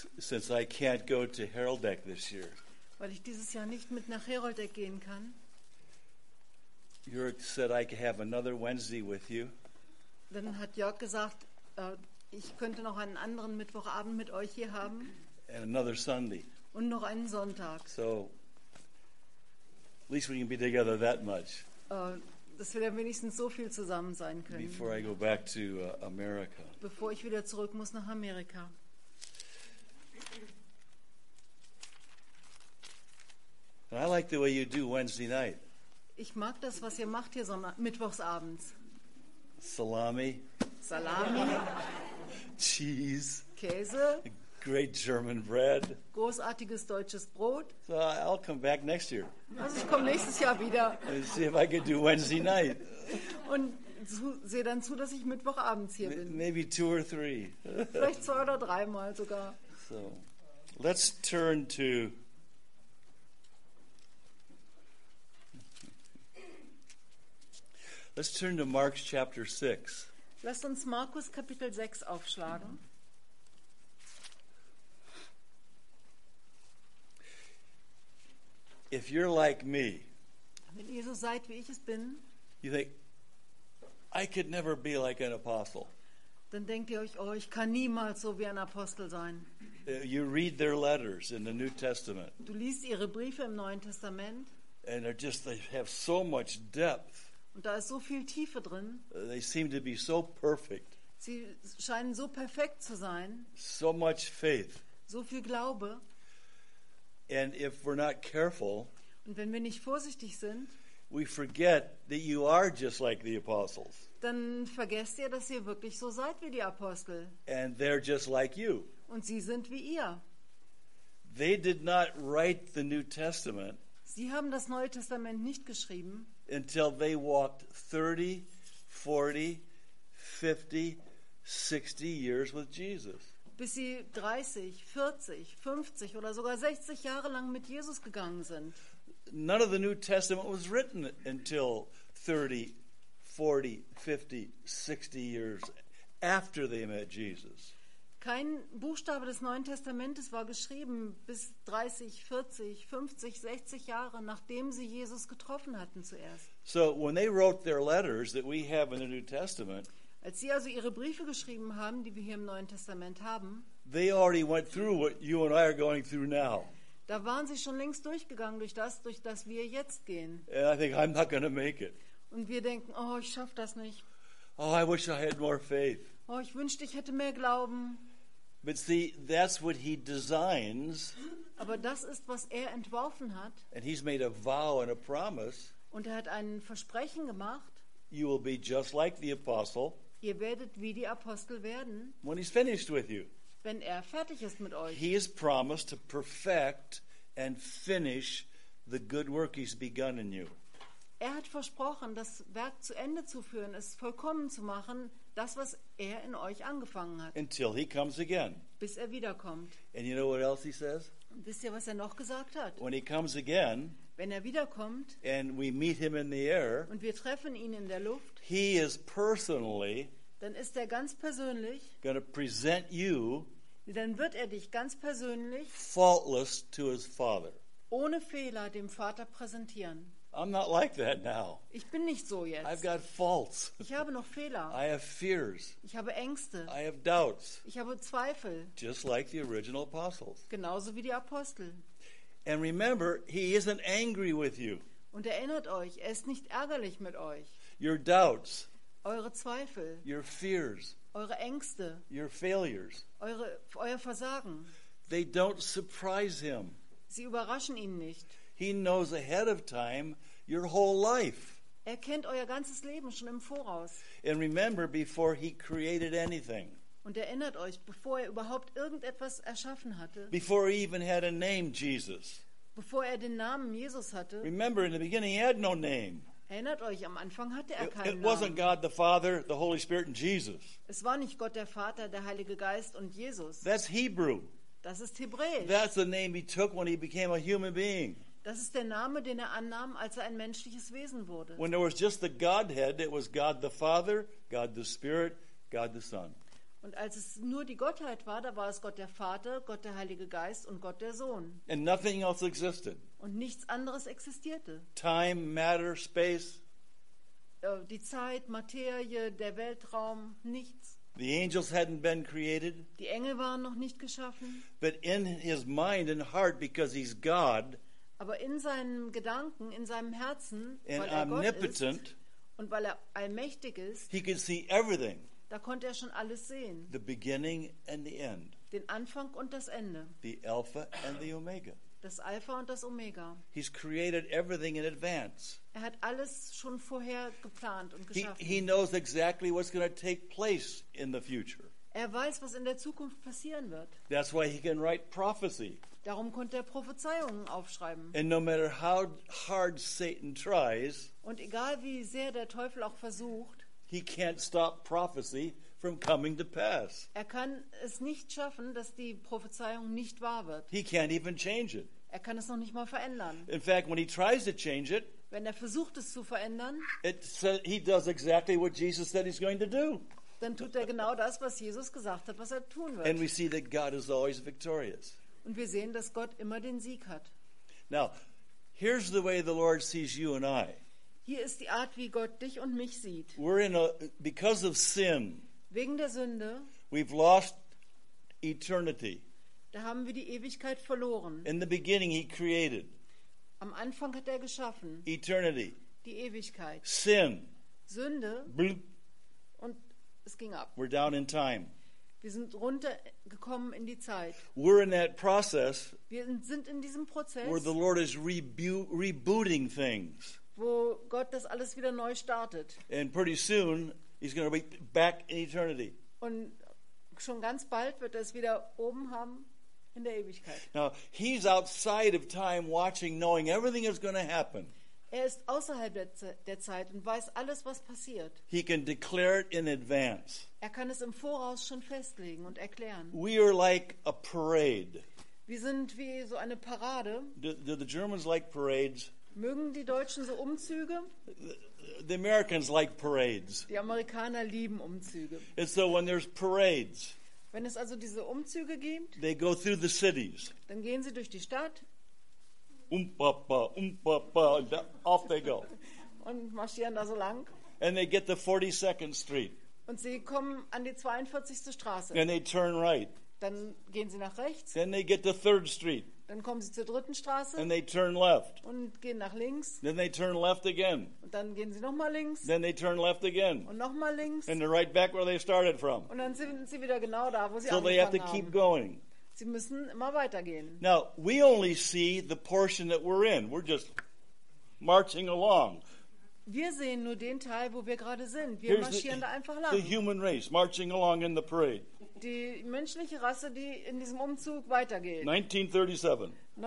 since I can't go to Heraldeck this year. Weil ich dieses Jahr nicht mit nach Heroldeck gehen kann. Jörg said I could have another Wednesday with you. Dann hat Jörg gesagt, ich könnte noch einen anderen Mittwochabend mit euch hier haben. And another Sunday. Und noch einen Sonntag. So, at least we can be together that much Dass wir dann wenigstens so viel zusammen sein können. before I go back to America. Bevor ich wieder zurück muss nach Amerika. And I like the way you do Wednesday night. Ich mag das, was ihr macht hier mittwochsabends. Salami, Salami, cheese, Käse, great German bread. großartiges deutsches Brot. So I'll come back next year Also ich komme nächstes Jahr wieder and see if I could do Wednesday night. und sehe dann zu, dass ich mittwochabends hier bin. Maybe 2 or 3. Vielleicht 2 oder 3 Mal sogar. So let's turn to Mark chapter 6. Lasst uns Markus Kapitel 6 aufschlagen. If you're like me, Wenn ihr so seid, wie ich es bin, you think, I could never be like an apostle. dann denkt ihr euch, oh, ich kann niemals so wie ein Apostel sein. You read their letters in the New Testament, Du liest ihre Briefe im Neuen Testament and they have so much depth. und da ist so viel Tiefe drin. They seem to be so perfect, Sie scheinen so perfekt zu sein, so much faith. so viel Glaube. And if we're not careful, Und wenn wir nicht vorsichtig sind, we forget that you are just like the apostles, dann vergesst ihr, dass ihr wirklich so seid wie die Apostel. and they're just like you. Und sie sind wie ihr. They did not write the New Testament Sie haben das Neue Testament nicht geschrieben, until they walked 30, 40, 50, 60 years with Jesus. bis sie 30, 40, 50 oder sogar 60 Jahre lang mit Jesus gegangen sind. None of the New Testament was written until 30, 40, 50, 60 years after they met Jesus. Kein Buchstabe des Neuen Testamentes war geschrieben bis 30, 40, 50, 60 Jahre, nachdem sie Jesus getroffen hatten zuerst. So when they wrote their letters that we have in the New Testament, Als sie also ihre Briefe geschrieben haben, die wir hier im Neuen Testament haben, they already went through what you and I are going through now. da waren sie schon längst durchgegangen durch das wir jetzt gehen. And I think, I'm not going to make it. Und wir denken, oh, ich schaffe das nicht. Oh, I wish I had more faith. Oh, ich wünschte, ich hätte mehr Glauben. But see, that's what he designs, Aber das ist, was er entworfen hat. and he's made a vow and a promise. Und er hat ein Versprechen gemacht. You will be just like the apostle Ihr werdet wie die Apostel werden, when he's finished with you. wenn er fertig ist mit euch. He has promised to perfect and finish the good work he's begun in you. Er hat versprochen, das Werk zu Ende zu führen, es vollkommen zu machen, das, was er in euch angefangen hat, Until he comes again. bis er wiederkommt. And you know what else he says? Und wisst ihr, was er noch gesagt hat? When he comes again Wenn er wiederkommt and we meet him in the air, und wir treffen ihn in der Luft, he is personally dann ist er ganz persönlich, going to present you dann wird er dich ganz persönlich, faultless to his Father. ohne Fehler dem Vater präsentieren. I'm not like that now. Ich bin nicht so I've jetzt. got faults. Ich habe noch Fehler. I have fears. Ich habe Ängste. I have doubts, Ich habe Zweifel. just like the original apostles. Genauso wie die Apostel. And remember, he isn't angry with you. Und erinnert euch, er ist nicht ärgerlich mit euch. Your doubts, Eure Zweifel, your fears, eure Ängste, your failures, euer Versagen, they don't surprise him. sie überraschen ihn nicht. He knows ahead of time your whole life. Er kennt euer ganzes Leben schon im Voraus. And remember, before he created anything, Und erinnert euch, bevor er überhaupt irgendetwas erschaffen hatte, before he even had a name, Jesus. bevor er den Namen Jesus hatte, Remember, in the beginning, he had no name. erinnert euch, am Anfang hatte er It keinen wasn't Namen. God the Father, the Holy Spirit, and Jesus. Es war nicht Gott der Vater, der Heilige Geist und Jesus. That's Hebrew. Das ist Hebräisch. That's the name he took when he became a human being. Das ist der Name, den er annahm, als er ein menschliches Wesen wurde. When there was just the Godhead, it was God the Father, God the Spirit, God the Son. Und als es nur die Gottheit war, da war es Gott der Vater, Gott der Heilige Geist und Gott der Sohn. And nothing else existed. Und nichts anderes existierte. Time, matter, space. Die Zeit, Materie, der Weltraum, nichts. The angels hadn't been created. Die Engel waren noch nicht geschaffen. But in his mind and heart, because he's God Aber in seinen Gedanken, in seinem Herzen, and weil er Gott ist omnipotent, und weil er allmächtig ist, he could see everything, da konnte er schon alles sehen. the beginning and the end, Den Anfang und das Ende. the Alpha and the Omega. Das Alpha und das Omega. He's created everything in advance. Er hat alles schon vorher geplant und geschaffen. He knows exactly what's going to take place in the future. Er weiß, was in der Zukunft passieren wird. That's why he can write prophecy. Darum konnte er Prophezeiungen aufschreiben. And no matter how hard Satan tries, Und egal wie sehr der Teufel auch versucht, he can't stop prophecy from coming to pass. er kann es nicht schaffen, dass die Prophezeiung nicht wahr wird. He can't even change it. Er kann es noch nicht mal verändern. In fact, when he tries to change it, Wenn er versucht, es zu verändern, he does exactly what Jesus said he's going to do. dann tut er genau das, was Jesus gesagt hat, was er tun And we wird. see that God is always victorious. Und wir sehen, dass Gott immer den Sieg hat. Now, here's the way the Lord sees you and I. Hier ist die Art, wie Gott dich und mich sieht. Because of sin, Wegen der Sünde, we've lost eternity. da haben wir die Ewigkeit verloren. In the beginning, he created Am Anfang hat er geschaffen, eternity. die Ewigkeit. Sin, Sünde bloop, und es ging ab. we're down in time. Wir sind runtergekommen in die Zeit. We're in that process Wir sind in diesem Prozess, where the Lord is rebooting things. wo Gott das alles wieder neu startet. And pretty soon, he's going to be back in eternity. Und schon ganz bald wird er es wieder oben haben in der Ewigkeit. Now, he's outside of time watching, knowing everything is going to happen. Er ist außerhalb der Zeit und weiß alles, was passiert. He can declare it in advance. Er kann es im Voraus schon festlegen und erklären. We are like a parade. Wir sind wie so eine Parade. Do the Germans like parades? Mögen die Deutschen so Umzüge? The Americans like parades. Die Amerikaner lieben Umzüge. And so when there's parades, Wenn es also diese Umzüge gibt, they go through the cities. dann gehen sie durch die Stadt And off they go. und marschieren da so lang. And they get to 42nd Street. Und sie kommen an die 42. Straße. And they turn right. Dann gehen sie nach rechts. Then they get to 3rd Street. Dann kommen sie zur 3. Straße And they turn left. und gehen nach links. Then they turn left again. Und dann gehen sie nochmal links Then they turn left again. und nochmal links. And they're right back where they started from. Und dann sind sie wieder genau da, wo sie So they have to angefangen keep haben. going. Sie müssen immer weitergehen. Now, we only see the portion that we're in. We're just marching along. Wir sehen nur den Teil, wo wir gerade sind. Wir marschieren da einfach the lang. human race marching along in the parade. Die menschliche Rasse, die in diesem Umzug weitergeht. 1937,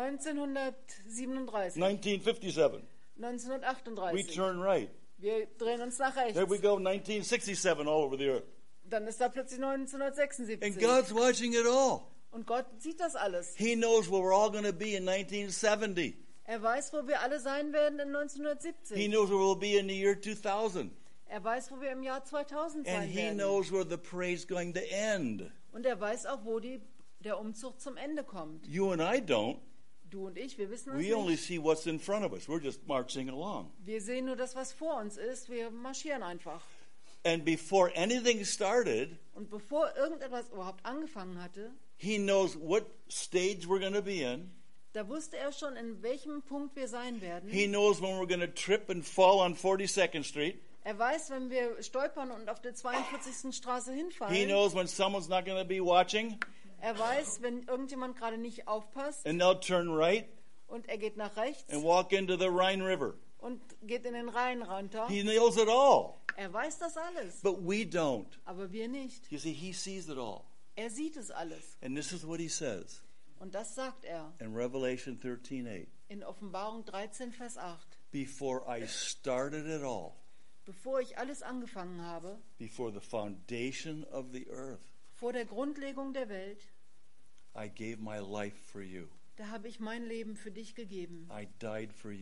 1937, 1957, we 1938. turn right. Wir drehen uns nach There we rechts. go, 1967 all over the earth. Dann ist da plötzlich And 1976. God's watching it all. Und Gott sieht das alles. He knows where we're all going to be in 1970. Er weiß, wo wir alle sein werden in He 1970. knows where we'll be in the year 2000. Er weiß, wo wir im Jahr 2000 And sein he werden. knows where the parade's going to end. Und er weiß auch, wo der Umzug zum Ende kommt. You and I don't. Du und ich, wir wissen es We only nicht. see what's in front of us. We're just marching along. Wir sehen nur das, was vor uns ist. Wir marschieren einfach. And before anything started, Und bevor irgendetwas überhaupt angefangen hatte, he knows what stage we're going to be in. da wusste er schon, in welchem Punkt wir sein werden. He knows when we're going to trip and fall on 42nd Street. Er weiß, wenn wir stolpern und auf der 42. Straße He hinfallen. knows when someone's not going to be watching Er weiß, wenn irgendjemand gerade nicht aufpasst and they'll turn right und er geht nach rechts and walk into the Rhine River. und geht in den Rhein runter. He knows it all, Er weiß das alles, but we don't. aber wir nicht. You see, he sees it all. Er sieht es alles. And this is what he says Und das sagt er in Revelation 13:8. in Offenbarung 13, Vers 8. Before I started it all, Bevor ich alles angefangen habe, before the foundation of the earth, vor der Grundlegung der Welt, I gave my life for you. da habe ich mein Leben für dich gegeben. I died for you.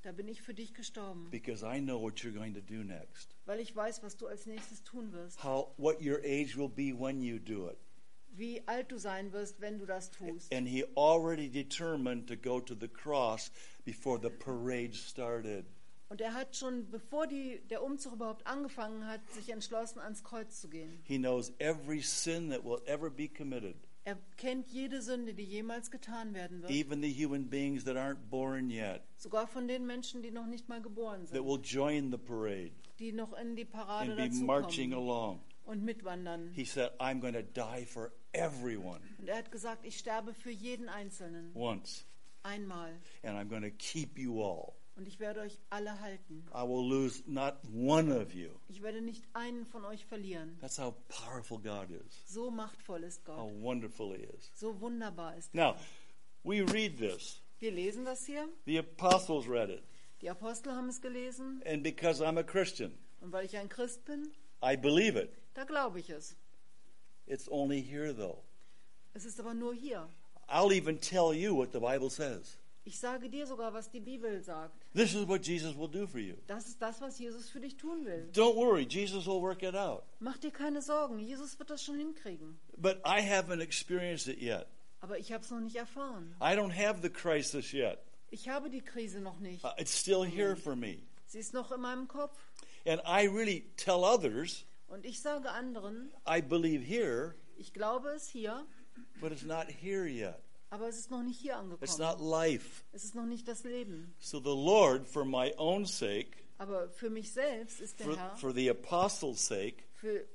Da bin ich für dich gestorben, because I know what you're going to do next. weil ich weiß, was du als nächstes tun wirst. What your age will be when you do it. Wie alt du sein wirst, wenn du das tust. And he already determined to go to the cross before the parade started. Und er hat schon, bevor der Umzug überhaupt angefangen hat, sich entschlossen, ans Kreuz zu gehen. He knows every sin that will ever be committed, Er kennt jede Sünde, die jemals getan werden wird. even the human beings that aren't born yet, Sogar von den Menschen, die noch nicht mal geboren that sind. will join the parade Die noch in die Parade and be marching dazukommen along. und mitwandern. He said, I'm going to die for everyone Und er hat gesagt, ich sterbe für jeden Einzelnen. once, Einmal. and I'm going to keep you all. Und ich werde euch alle halten. I will lose not one of you. Ich werde nicht einen von euch verlieren. That's how powerful God is, So machtvoll ist how Gott. wonderful He is. So wunderbar ist Now, er. we read this. Wir lesen das hier. The apostles read it. Die Apostel haben es gelesen. And because I'm a Christian, Und weil ich ein Christ bin, I believe it. da glaube ich es. It's only here, though. Es ist aber nur hier. I'll even tell you what the Bible says. Ich sage dir sogar, was die Bibel sagt. This is what Jesus will do for you. Das ist das, was Jesus für dich tun will. Don't worry, Jesus will work it out. Mach dir keine Sorgen. Jesus wird das schon hinkriegen. But I haven't experienced it yet. Aber ich habe es noch nicht erfahren. I don't have the crisis yet. Ich habe die Krise noch nicht. It's still here for me. Sie ist noch in meinem Kopf. And I really tell others, Und ich sage anderen, I believe here, ich glaube es hier, but it's not here yet. aber es ist noch nicht hier It's not angekommen. life. Es ist noch nicht das Leben. So the Lord, for my own sake, Aber für mich selbst ist der Herr, for the apostles' sake,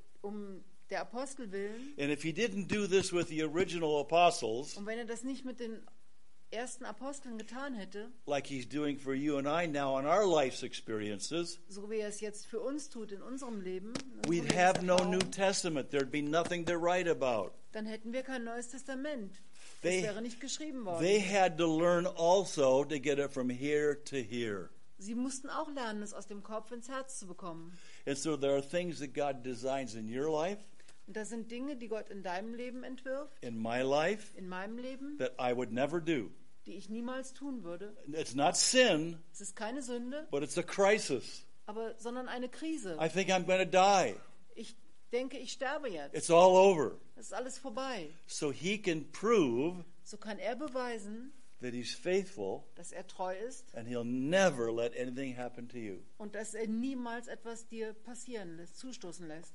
um der Apostel willen, and if he didn't do this with the original apostles, und wenn er das nicht mit den ersten Aposteln getan hätte, like he's doing for you and I now in our life's experiences, so wie er es jetzt für uns tut in unserem Leben, in we'd unserer have no Erfahrung, New Testament. There'd be nothing to write about. dann hätten wir kein Neues Testament. Das They- wäre nicht geschrieben They worden. had to learn also to get it from here to here. Sie mussten auch lernen, es aus dem Kopf ins Herz zu bekommen. And so there are things that God designs in your life, Und das sind Dinge, die Gott in deinem Leben entwirft, in my life, in meinem Leben, that I would never do. die ich niemals tun würde. It's not sin, Es ist keine Sünde, but it's a crisis. sondern eine Krise. I think I'm going to die. Ich denke, ich sterbe jetzt. It's all over. Es ist alles vorbei. So he can prove So kann er beweisen, that he's faithful dass er treu ist and he'll never let anything happen to you. und dass er niemals etwas dir passieren lässt, zustoßen lässt.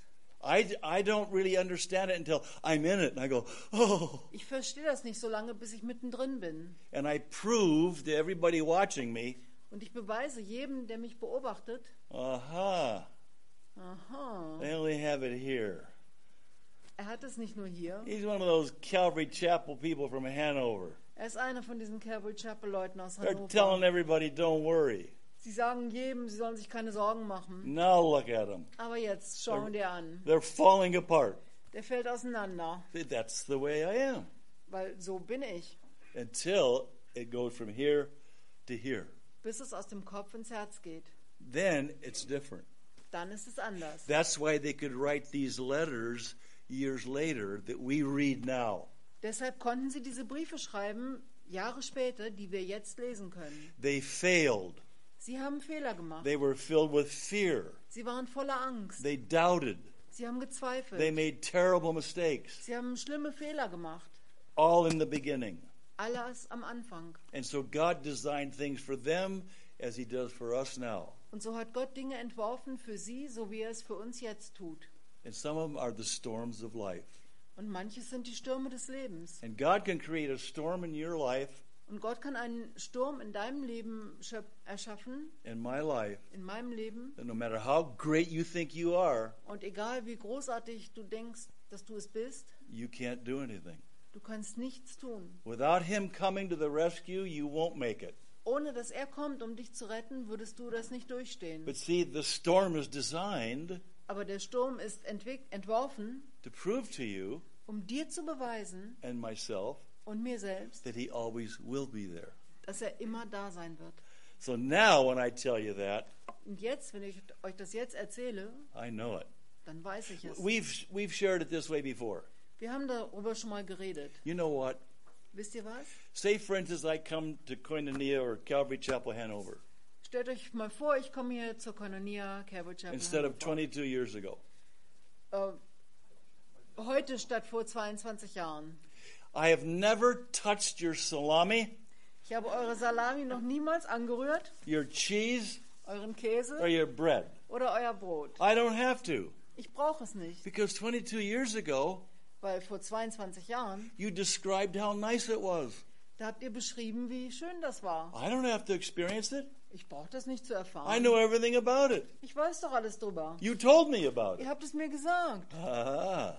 I don't really understand it until I'm in it and I go, oh. Ich verstehe das nicht so lange, bis ich mittendrin bin. And I prove to everybody watching me, Und ich beweise jedem, der mich beobachtet, aha, aha, they only have it here. er hat es nicht nur hier. He's one of those Calvary Chapel people from Hanover. Er ist einer von diesen Calvary Chapel Leuten aus They're telling Hannover. everybody, don't worry. Sie sagen jedem, sie sollen sich keine Sorgen machen. Now look at them. Aber jetzt schau dir an. They're falling apart. Der fällt auseinander, That's the way I am. weil so bin ich. Until it goes from here to here. Bis es aus dem Kopf ins Herz geht. Then it's different. Dann ist es anders. That's why they could write these letters years later that we read now. Deshalb konnten sie diese Briefe schreiben, Jahre später, die wir jetzt lesen können. They failed. Sie haben Fehler gemacht. They were filled with fear. Sie waren voller Angst. They doubted. Sie haben They gezweifelt. made terrible mistakes. Sie haben schlimme Fehler gemacht. All in the beginning. Alles am Anfang. And so God designed things for them as he does for us now. Und so hat Gott Dinge entworfen für sie, so wie er es für uns jetzt tut. And some of them are the storms of life. Und manches sind die Stürme des Lebens. And God can create a storm in your life, Und Gott kann einen Sturm in deinem Leben erschaffen, in my life, in meinem Leben. that no matter how great you think you are, Und egal wie großartig du denkst, dass du es bist, you can't do anything. du kannst nichts tun. Without him coming to the rescue, you won't make it. Ohne dass er kommt, um dich zu retten, würdest du das nicht durchstehen. But see, the storm is designed Aber der Sturm ist entworfen, to prove to you um dir zu beweisen and myself und mir selbst, that he always will be there. dass er immer da sein wird. So now when I tell you that, Und jetzt, wenn ich euch das jetzt erzähle, I know it. dann weiß ich es. We've shared it this way before. Wir haben darüber schon mal geredet. You know what? Wisst ihr was? Say, for instance, I come to Koinonia or Calvary Chapel, Hanover. Stellt euch mal vor, ich komme hier zur Koinonia Calvary Chapel. instead of 22 years ago. Heute statt vor 22 Jahren. I have never touched your salami, Ich habe eure Salami noch niemals angerührt, your cheese, euren or Käse your bread. oder euer Brot. I don't have to. Ich brauche es nicht, Because 22 years ago, weil vor 22 Jahren, you described how nice it was. da habt ihr beschrieben, wie schön das war. I don't have to experience it. Ich brauche das nicht zu I erfahren. know everything about it. Ich weiß doch alles drüber. You told me about Ihr it. habt es mir gesagt. Ah,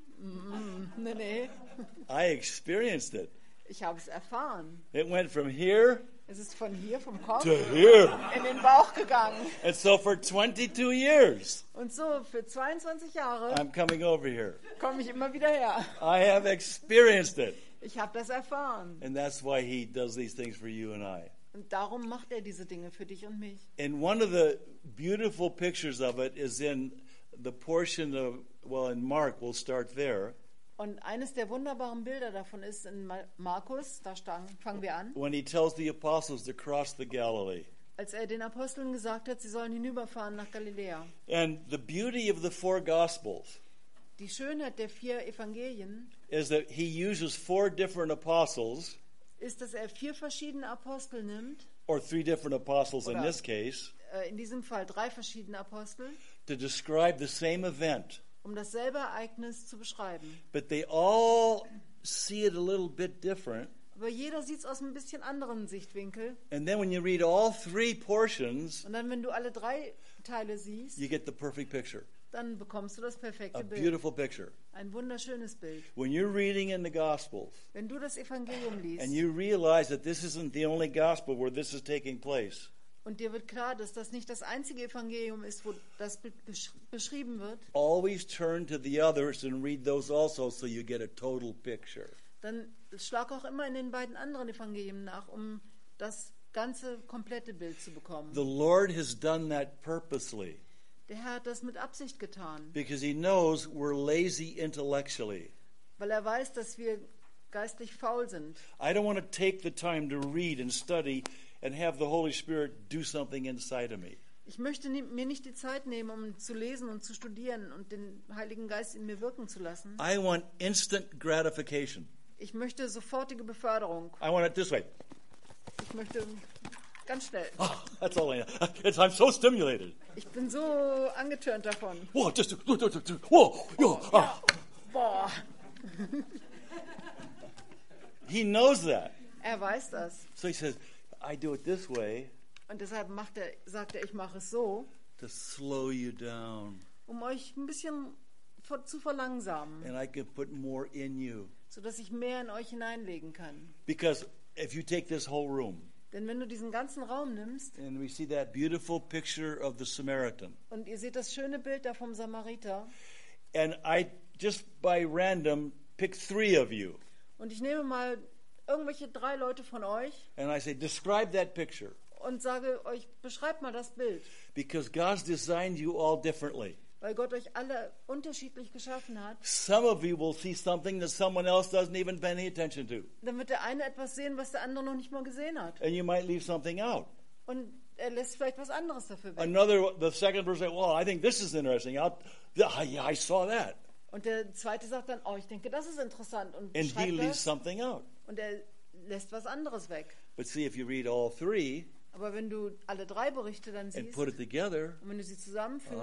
Nee. I experienced it. Ich habe es erfahren. It went from here Es ist von hier, vom Kopf, to here. in den Bauch gegangen. And so for 22 years, Und so, für 22 Jahre I'm coming over here. komme ich immer wieder her. I have experienced it. Ich habe das erfahren. And that's why he does these things for you and I. Und darum macht er diese Dinge für dich und mich. And one of the beautiful pictures of it is in the portion of, well, in Mark, we'll start there, Und eines der wunderbaren Bilder davon ist in Markus, da fangen wir an, when he tells the apostles to cross the Galilee. als er den Aposteln gesagt hat, sie sollen hinüberfahren nach Galiläa. And the beauty of the four Gospels Die Schönheit der 4 Evangelien is that he uses 4 different apostles, ist, dass er 4 verschiedene Apostel nimmt, or 3 different apostles in Oder- this case, in diesem Fall 3 verschiedene Apostel, to describe the same event. um dasselbe Ereignis zu beschreiben. But they all see it a little bit different. Aber jeder sieht es aus einem bisschen anderen Sichtwinkel. And then when you read all 3 portions, Und dann, wenn du alle 3 Teile siehst, you get the perfect picture. dann bekommst du das A perfekte Bild. beautiful picture. Ein wunderschönes Bild. When you're reading in the Gospels Wenn du das Evangelium liest and you realize that this isn't the only gospel where this is taking place, und dir wird klar, dass das nicht das einzige Evangelium ist, wo das beschrieben wird, always turn to the others and read those also so you get a total picture. dann schlag auch immer in den beiden anderen Evangelien nach, um das ganze komplette Bild zu bekommen. The Lord has done that purposely Der Herr hat das mit Absicht getan, because he knows we're lazy intellectually. weil er weiß, dass wir geistlich faul sind. I don't want to take the time to read and study and have the Holy Spirit do something inside of me. Ich möchte mir nicht die Zeit nehmen, um zu lesen und zu studieren und den Heiligen Geist in mir wirken zu lassen. I want instant gratification. Ich möchte sofortige Beförderung. I want it this way. Ich möchte ganz schnell. Oh, that's all I know. I'm so stimulated. Ich bin so angetörnt davon. Whoa, just whoa, yo. Ah. Boah, He knows that. er weiß das. So he says, I do it this way Und deshalb sagt er, ich mache es so, to slow you down. um euch ein bisschen zu verlangsamen, And I can put more in you. sodass ich mehr in euch hineinlegen kann. Because if you take this whole room, Denn wenn du diesen ganzen Raum nimmst and we see that beautiful picture of the Samaritan, und ihr seht das schöne Bild da vom Samariter and I just by random pick 3 of you, und ich nehme mal irgendwelche 3 Leute von euch and I say, describe that picture. und sage euch, beschreibt mal das Bild, Because God's designed you all differently. weil Gott euch alle unterschiedlich geschaffen hat. Some of you will see something that someone else doesn't even pay any attention to. Dann wird der eine etwas sehen, was der andere noch nicht mal gesehen hat. And you might leave something out. Und er lässt vielleicht was anderes dafür weg. The second person say, well, I think this is interesting. I saw that. Und der zweite sagt dann, oh, ich denke, das ist interessant und And he schreibt leaves das. something out. Und er lässt was anderes weg. But see, if you read all 3 Aber wenn du alle 3 Berichte dann and siehst put it together, und wenn du sie zusammenfügst,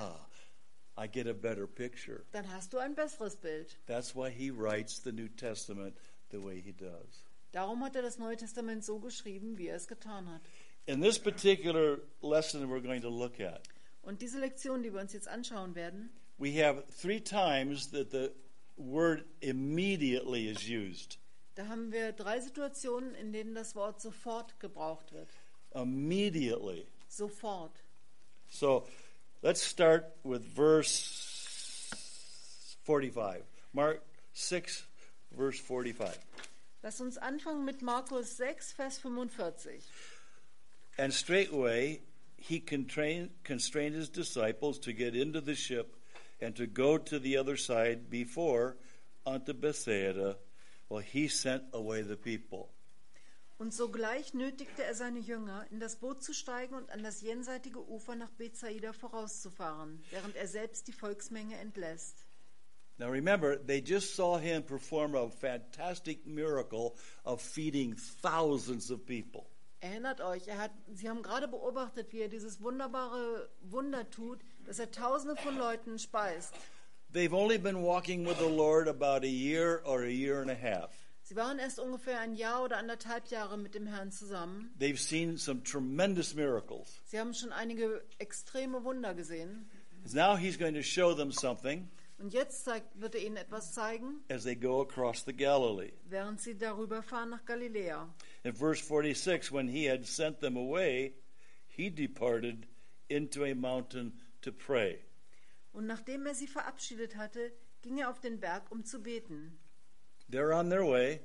I get a better picture. dann hast du ein besseres Bild. That's why he writes the New Testament the way he does. Darum hat er das Neue Testament so geschrieben, wie er es getan hat. In this particular lesson we're going to look at, Und diese Lektion, die wir uns jetzt anschauen werden, we have 3 times that the word immediately is used. da haben wir 3 Situationen, in denen das Wort sofort gebraucht wird. Immediately. Sofort. So let's start with verse 45. Mark 6, verse 45. Lass uns anfangen mit Markus 6, Vers 45. And straightway he constrained his disciples to get into the ship and to go to the other side before unto Bethsaida, while he sent away the people. Und sogleich nötigte er seine Jünger, in das Boot zu steigen und an das jenseitige Ufer nach Bethsaida vorauszufahren, während er selbst die Volksmenge entlässt. Now remember, they just saw him perform a fantastic miracle of feeding thousands of people. Erinnert euch, sie haben gerade beobachtet, wie er dieses wunderbare Wunder tut, dass er Tausende von Leuten speist. They've only been walking with the Lord about a year or a year and a half. Sie waren erst ungefähr ein Jahr oder 1,5 Jahre mit dem Herrn zusammen. They've seen some tremendous miracles. Sie haben schon einige extreme Wunder gesehen. Now he's going to show them something Und jetzt wird er ihnen etwas zeigen, as they go across the Galilee. während sie darüber fahren nach Galiläa. In verse 46, when he had sent them away, he departed into a mountain to pray. Und nachdem er sie verabschiedet hatte, ging er auf den Berg, um zu beten. They're on their way.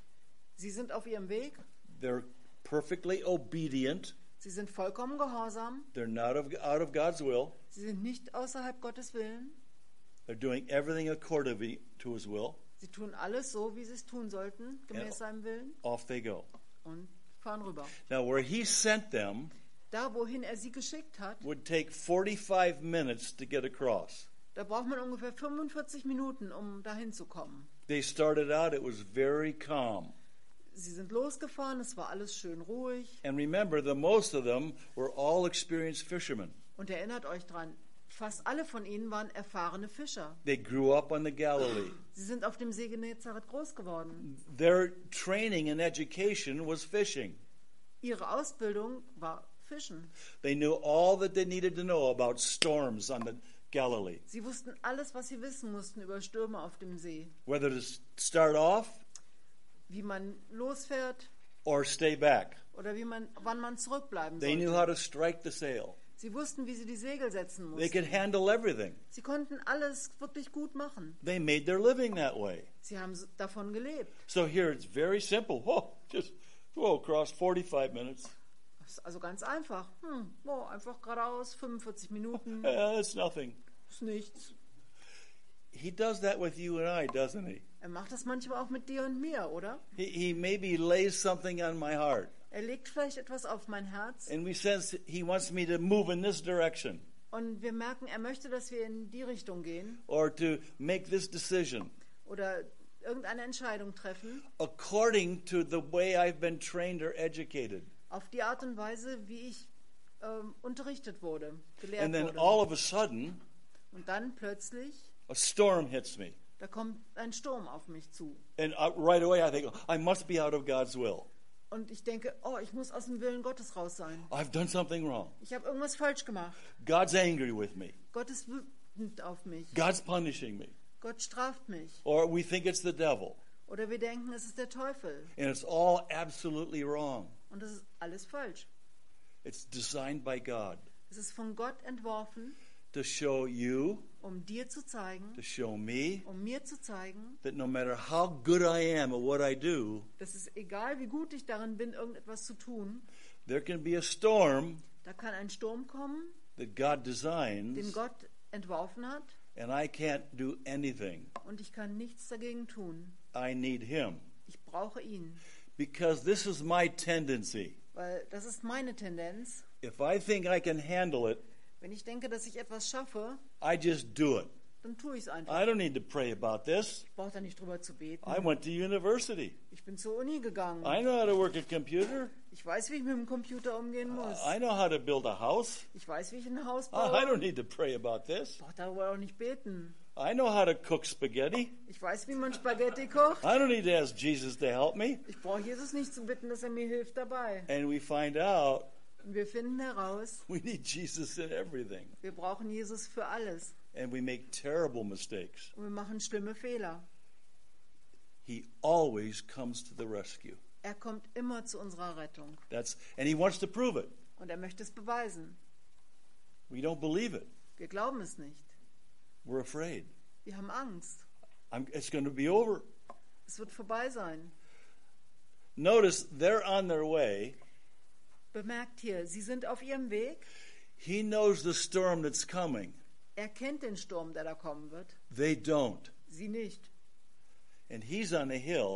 Sie sind auf ihrem Weg. They're perfectly obedient. Sie sind vollkommen gehorsam. They're not out of God's will. Sie sind nicht außerhalb Gottes Willen. They're doing everything according to his will. Sie tun alles so, wie sie es tun sollten, gemäß seinem Willen, Off they go. und fahren rüber. Now, where he sent them Da, wohin er sie geschickt hat, would take 45 minutes to get across. da braucht man ungefähr 45 Minuten, um dahin zu kommen. They started out, it was very calm. Sie sind losgefahren, es war alles schön ruhig. And remember, the most of them were all experienced fishermen. Und erinnert euch dran, fast alle von ihnen waren erfahrene Fischer. They grew up on the Galilee. Sie sind auf dem See Genezareth groß geworden. Their training and education was fishing. Ihre Ausbildung war Fischen. They knew all that they needed to know about storms on the Galilee. Sie wussten alles, was sie wissen mussten über Stürme auf dem See. Whether to start off Wie man losfährt or stay back. oder wann man zurückbleiben They knew sollte. how to strike the sail. Sie wussten, wie sie die Segel setzen They could mussten. handle everything. Sie konnten alles wirklich gut machen. They made their living that way. Sie haben davon gelebt. So here it's very simple. Just across 45 minutes. Das ist also ganz einfach. Einfach geradeaus, 45 Minuten, It's nothing. ist nichts. He does that with you and I, doesn't he? Er macht das manchmal auch mit dir und mir, oder? He maybe lays something on my heart. Er legt vielleicht etwas auf mein Herz And we sense he wants me to move in this direction und wir merken, er möchte, dass wir in die Richtung gehen or to make this decision oder irgendeine Entscheidung treffen, according to the way I've been trained or educated. auf die Art und Weise, wie ich unterrichtet wurde, gelehrt And then wurde. all of a sudden, Und dann plötzlich, a storm hits me. da kommt ein Sturm auf mich zu. And right away I think, I must be out of God's will. Und ich denke, ich muss aus dem Willen Gottes raus sein. I've done something wrong. Ich habe irgendwas falsch gemacht. God's angry with me. Gott ist wütend auf mich. God's punishing me. Gott straft mich. Or we think it's the devil. Oder wir denken, es ist der Teufel. And it's all absolutely wrong. Und das ist alles falsch. It's designed by God Es ist von Gott entworfen, to show you, um dir zu zeigen, to show me, um mir zu zeigen, that no matter how good I am at what I do, dass es egal, wie gut ich darin bin, irgendetwas zu tun, there can be a storm da kann ein Sturm kommen, that God den designs, Gott entworfen hat, and I can't do anything. und ich kann nichts dagegen tun. I need Him. Ich brauche ihn, Because this is my tendency. weil das ist meine Tendenz. If I think I can handle it, Wenn ich denke, dass ich etwas schaffe, I just do it. dann tue ich es einfach. I don't need to pray about this. Ich brauche da nicht drüber zu beten. I went to university. Ich bin zur Uni gegangen. I know how to work a computer. Ich weiß, wie ich mit dem Computer umgehen muss. I know how to build a house. Ich weiß, wie ich ein Haus I baue. don't need to pray about this. Ich brauche darüber auch nicht beten. I know how to cook spaghetti. Ich weiß, wie man Spaghetti kocht. I don't need to ask Jesus to help me. Ich brauche Jesus nicht zu bitten, dass er mir hilft dabei. And we find out Und wir finden heraus, we need Jesus in everything. wir brauchen Jesus für alles. And we make terrible mistakes. Und wir machen schlimme Fehler. He always comes to the rescue. Er kommt immer zu unserer Rettung. And he wants to prove it. Und er möchte es beweisen. We don't believe it. Wir glauben es nicht. We're afraid. Wir haben Angst. It's going to be over. Es wird vorbei sein. Notice they're on their way. Bemerkt hier, sie sind auf ihrem Weg. He knows the storm that's coming. Er kennt den Sturm, der da kommen wird. They don't. Sie nicht. And he's on a hill.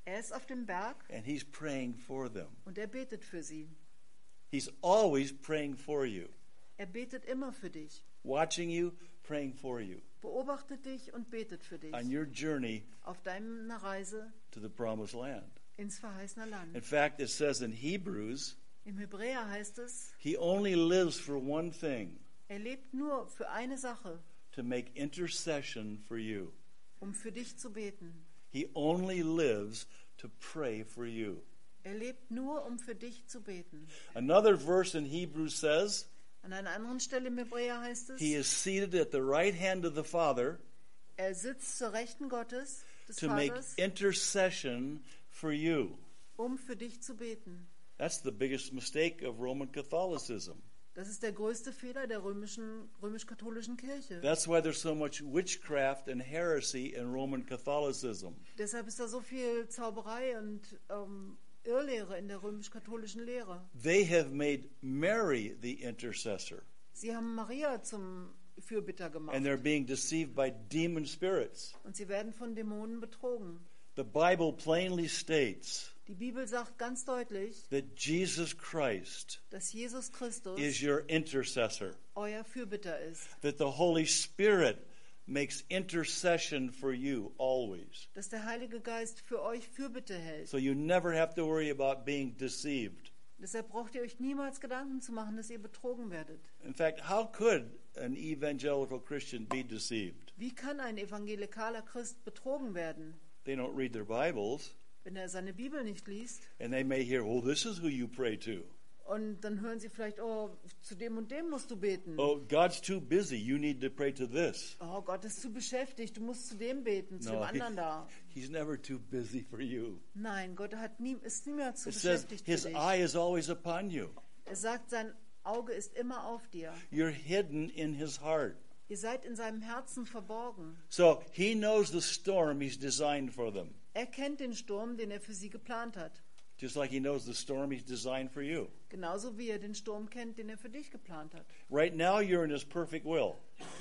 Er ist auf dem Berg and he's praying for them. und er betet für sie. He's always praying for you, Er betet immer für dich, watching you, praying for you beobachtet dich und betet für dich on your journey auf deiner Reise to the promised land. ins verheißene In Land. fact, it says in Hebrews, Im Hebräer heißt es, he only lives for one thing, er lebt nur für eine Sache, to make intercession for you. um für dich zu beten. He only lives to pray for you. Er lebt nur, um für dich zu beten. Another verse in Hebrews says, An einer anderen Stelle im Hebräer heißt he es, is seated at the right hand of the Father er sitzt zur Rechten Gottes, des to make Vaters, intercession for you. um für dich zu beten. That's the biggest mistake of Roman Catholicism. Das ist der größte Fehler der römisch-katholischen Kirche. That's why there's so much witchcraft and heresy in Roman Catholicism. Deshalb ist da so viel Zauberei und Irrlehre in der römisch-katholischen Lehre. They have made Mary the intercessor, Sie haben Maria zum Fürbitter gemacht and they're being deceived by demon spirits. und sie werden von Dämonen betrogen. The Bible plainly states Die Bibel sagt ganz deutlich, that Jesus Christ dass Jesus Christus is your intercessor, euer Fürbitter ist, that the Holy Spirit makes intercession for you always. dass der Heilige Geist für euch Fürbitte hält. So you never have to worry about being deceived. Deshalb braucht ihr euch niemals Gedanken zu machen, dass ihr betrogen werdet. In fact, how could an evangelical Christian be deceived? Wie kann ein evangelikaler Christ betrogen werden, They don't read their Bibles, wenn er seine Bibel nicht liest? and they may hear, "Oh, this is who you pray to." Und dann hören sie vielleicht, oh, zu dem und dem musst du beten. "Oh, God's too busy. You need to pray to this." Oh, Gott ist zu beschäftigt, du musst zu dem beten, zu dem anderen da. He's never too busy for you. Nein, Gott ist nie mehr zu It says beschäftigt his für dich. eye is always upon you. Er sagt, sein Auge ist immer auf dir. You're hidden in his heart. Ihr seid in seinem Herzen verborgen. So he knows the storm he's designed for them, Er kennt den Sturm, den er für sie geplant hat. just like he knows the storm he's designed for you. Genauso wie er den Sturm kennt, den er für dich geplant hat. Right now, you're in his perfect will.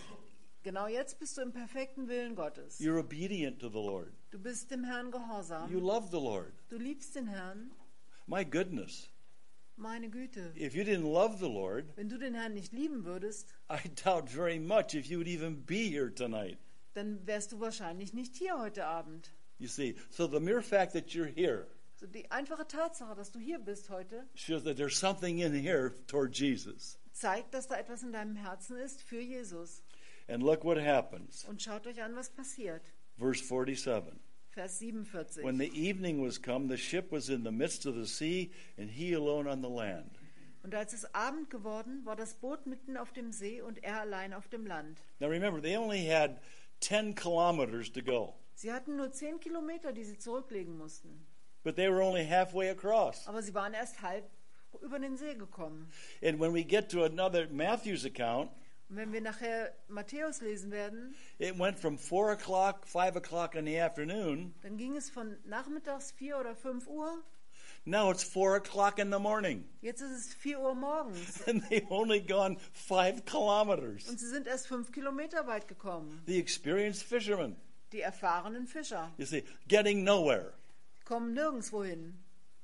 Genau jetzt bist du im perfekten Willen Gottes. You're obedient to the Lord. Du bist dem Herrn gehorsam. You love the Lord. Du liebst den Herrn. My goodness. Meine Güte. If you didn't love the Lord, Wenn du den Herrn nicht lieben würdest, I doubt very much if you would even be here tonight. dann wärst du wahrscheinlich nicht hier heute Abend. You see, so the mere fact that you're here So die einfache Tatsache, dass du hier bist heute, shows that there's something in here toward Jesus. zeigt, dass da etwas in deinem Herzen ist für Jesus. And look what happens. Und schaut euch an, was passiert. Verse 47. Vers 47. When the evening was come, the ship was in the midst of the sea, and he alone on the land. Und als es Abend geworden, war das Boot mitten auf dem See und er allein auf dem Land. Now remember, they only had 10 kilometers to go, Sie hatten nur 10 Kilometer, die sie zurücklegen mussten. but they were only halfway across. Aber sie waren erst halb über den See gekommen. And when we get to another Matthew's account, Und wenn wir nachher Matthäus lesen werden, it went from 4 o'clock, 5 o'clock in the afternoon. dann ging es von nachmittags 4 oder 5 Uhr. Now it's 4 o'clock in the morning. Jetzt ist es 4 Uhr morgens. And they've only gone 5 kilometers. Und sie sind erst 5 Kilometer weit gekommen. The experienced fishermen, Die erfahrenen Fischer you see, getting nowhere. kommen nirgendwo hin.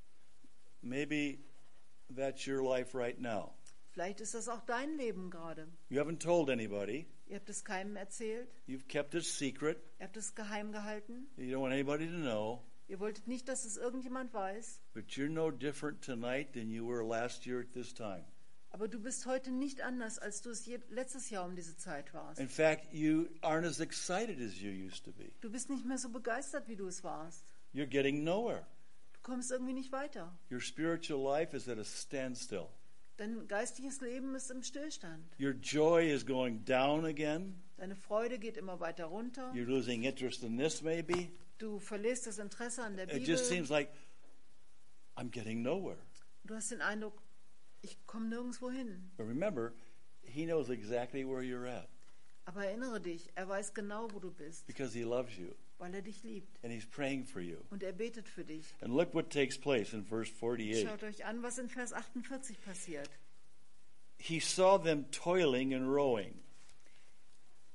Maybe that's your life right now. Vielleicht ist das auch dein Leben gerade. You haven't told anybody. Ihr habt es keinem erzählt. You've kept it secret. Ihr habt es geheim gehalten. You don't want anybody to know. Ihr wolltet nicht, dass es irgendjemand weiß. But you're no different tonight than you were last year at this time. Aber du bist heute nicht anders, als du es letztes Jahr um diese Zeit warst. In fact, you aren't as excited as you used to be. Du bist nicht mehr so begeistert, wie du es warst. You're getting nowhere. Du kommst irgendwie nicht weiter. Your spiritual life is at a standstill. Dein geistiges Leben ist im Stillstand. Your joy is going down again. Deine Freude geht immer weiter runter. You're losing interest in this maybe. Du verlierst das Interesse an der It just Bibel. seems like I'm getting nowhere. Du hast den Eindruck, ich komme nirgendwo hin. But remember, he knows exactly where you're at Aber erinnere dich, er weiß genau, wo du bist, because he loves you weil er dich liebt. and he's praying for you. Und er betet für dich. And look what takes place in verse 48. Schaut euch an, was in Vers 48 passiert. He saw them toiling and rowing.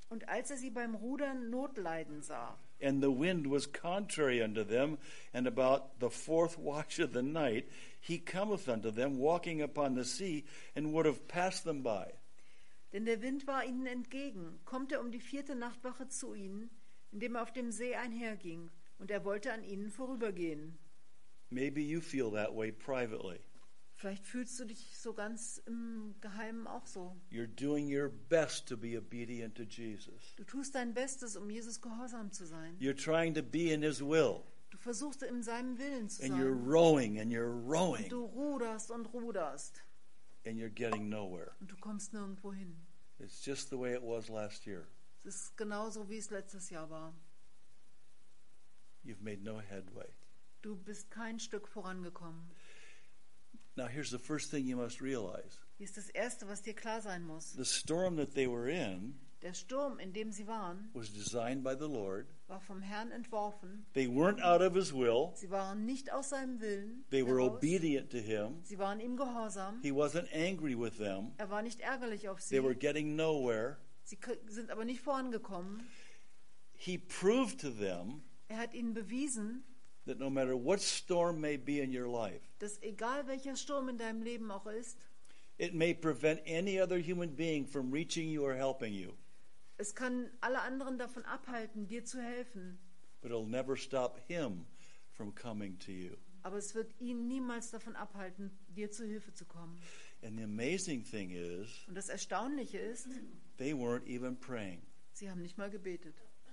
Und als er sie beim Rudern Notleiden sah, and the wind was contrary unto them, and about the fourth watch of the night he cometh unto them, walking upon the sea, and would have passed them by. denn der Wind war ihnen entgegen, kommt er um die 4. Nachtwache zu ihnen, indem er auf dem See einherging, und er wollte an ihnen vorübergehen. Maybe you feel that way privately. Vielleicht fühlst du dich so ganz im Geheimen auch so. You're doing your best to be obedient to Jesus. Du tust dein Bestes, um Jesus gehorsam zu sein. You're trying to be in his will, Du versuchst in seinem Willen zu and you're sein. rowing and you're Und rowing, du ruderst und ruderst. and you're getting nowhere. Und du kommst nirgendwo hin. It's just the way it was last year. Es ist genauso, wie es letztes Jahr war. You've made no headway. Du bist kein Stück vorangekommen. Now here's the first thing you must realize. Hier ist das Erste, was dir klar sein muss. The storm that they were in Der Sturm, in dem sie waren, was designed by the Lord. war vom Herrn entworfen. They weren't out of his will. Sie waren nicht aus seinem Willen They were heraus. obedient to him. Sie waren ihm gehorsam. He wasn't angry with them. Er war nicht ärgerlich auf They were sie. getting nowhere. Sie sind aber nicht vorangekommen. He proved to them Er hat ihnen bewiesen, that no matter what storm may be in your life, dass egal welcher Sturm in deinem Leben auch ist, it may prevent any other human being from reaching you or helping you, es kann alle anderen davon abhalten, dir zu helfen. but it'll never stop him from coming to you. Aber es wird ihn niemals davon abhalten, dir zu Hilfe zu kommen. And the amazing thing is, Und das Erstaunliche ist, they weren't even praying. sie haben nicht mal gebetet.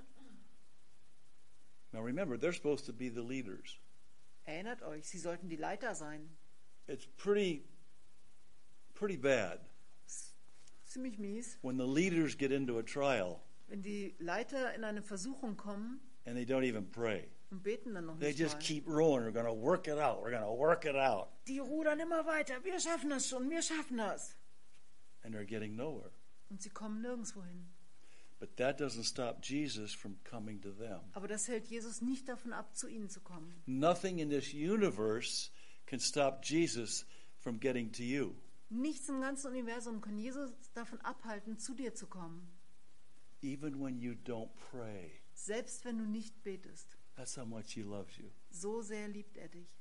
Now remember, they're supposed to be the leaders. Erinnert euch, sie sollten die Leiter sein. It's pretty bad Ziemlich mies, when the leaders get into a trial wenn die Leiter in eine Versuchung kommen and they don't even pray. und beten dann noch They nicht just mal. keep rowing. We're going to work it out. We're going to work it out. Die rudern immer weiter. Wir schaffen das schon, wir schaffen das. And they're getting nowhere. Und sie kommen nirgendwo hin. But that doesn't stop Jesus from coming to them. Aber das hält Jesus nicht davon ab, zu ihnen zu kommen. Nothing in this universe can stop Jesus from getting to you. Nichts im ganzen Universum kann Jesus davon abhalten, zu dir zu kommen. Even when you don't pray. Selbst wenn du nicht betest. That's how much he loves you. So sehr liebt er dich.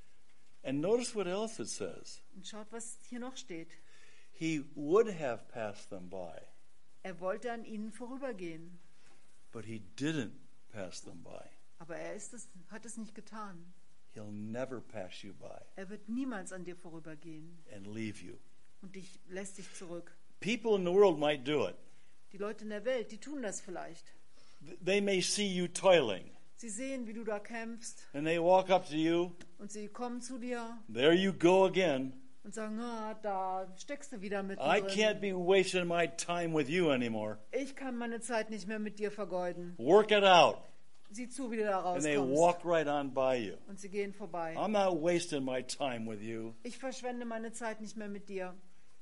And notice what else it says. Und schaut, was hier noch steht. He would have passed them by, Er wollte an ihnen vorübergehen. but he didn't pass them by. Aber hat es nicht getan. He'll never pass you by Er wird niemals an dir vorübergehen and leave you. und lässt dich zurück. People in the world might do it. Die Leute in der Welt, die tun das vielleicht. They may see you toiling, Sie sehen, wie du da kämpfst and they walk up to you. und sie kommen zu dir There you go again. und sagen, da steckst du wieder mit I can't drin. be wasting my time with you anymore. Ich kann meine Zeit nicht mehr mit dir vergeuden. Work it out. Sieh zu, wie du da And they rauskommst. walk right on by you. Und sie gehen vorbei. I'm not wasting my time with you. Ich verschwende meine Zeit nicht mehr mit dir.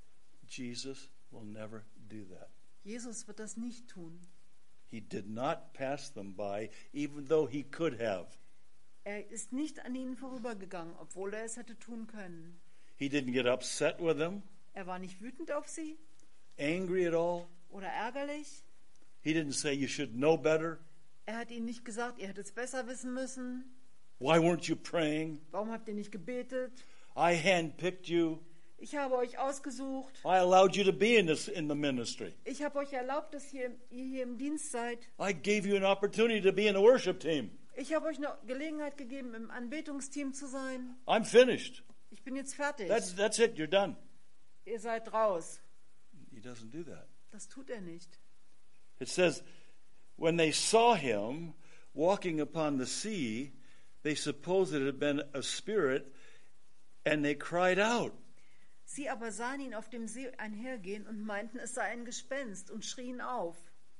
Jesus will never do that. Jesus wird das nicht tun. He did not pass them by, even though he could have. Er ist nicht an ihnen vorübergegangen, obwohl er es hätte tun können. He didn't get upset with them, Er war nicht wütend auf sie angry at all. oder ärgerlich. He didn't say you should know better. Er hat ihnen nicht gesagt, ihr hättet es besser wissen müssen. Why weren't you praying? Warum habt ihr nicht gebetet? I handpicked you. Ich habe euch ausgesucht. I allowed you to be in the ministry. Ich habe euch erlaubt, dass ihr hier im Dienst seid. I gave you an opportunity to be in the worship team. Ich habe euch eine Gelegenheit gegeben, im Anbetungsteam zu sein. I'm finished. Ich bin jetzt fertig. That's it. You're done. Ihr seid raus. He doesn't do that. Das tut er nicht. It says, when they saw him walking upon the sea, they supposed it had been a spirit, and they cried out. Sie aber sahen ihn auf dem See einhergehen und meinten, es sei ein Gespenst und schrien auf.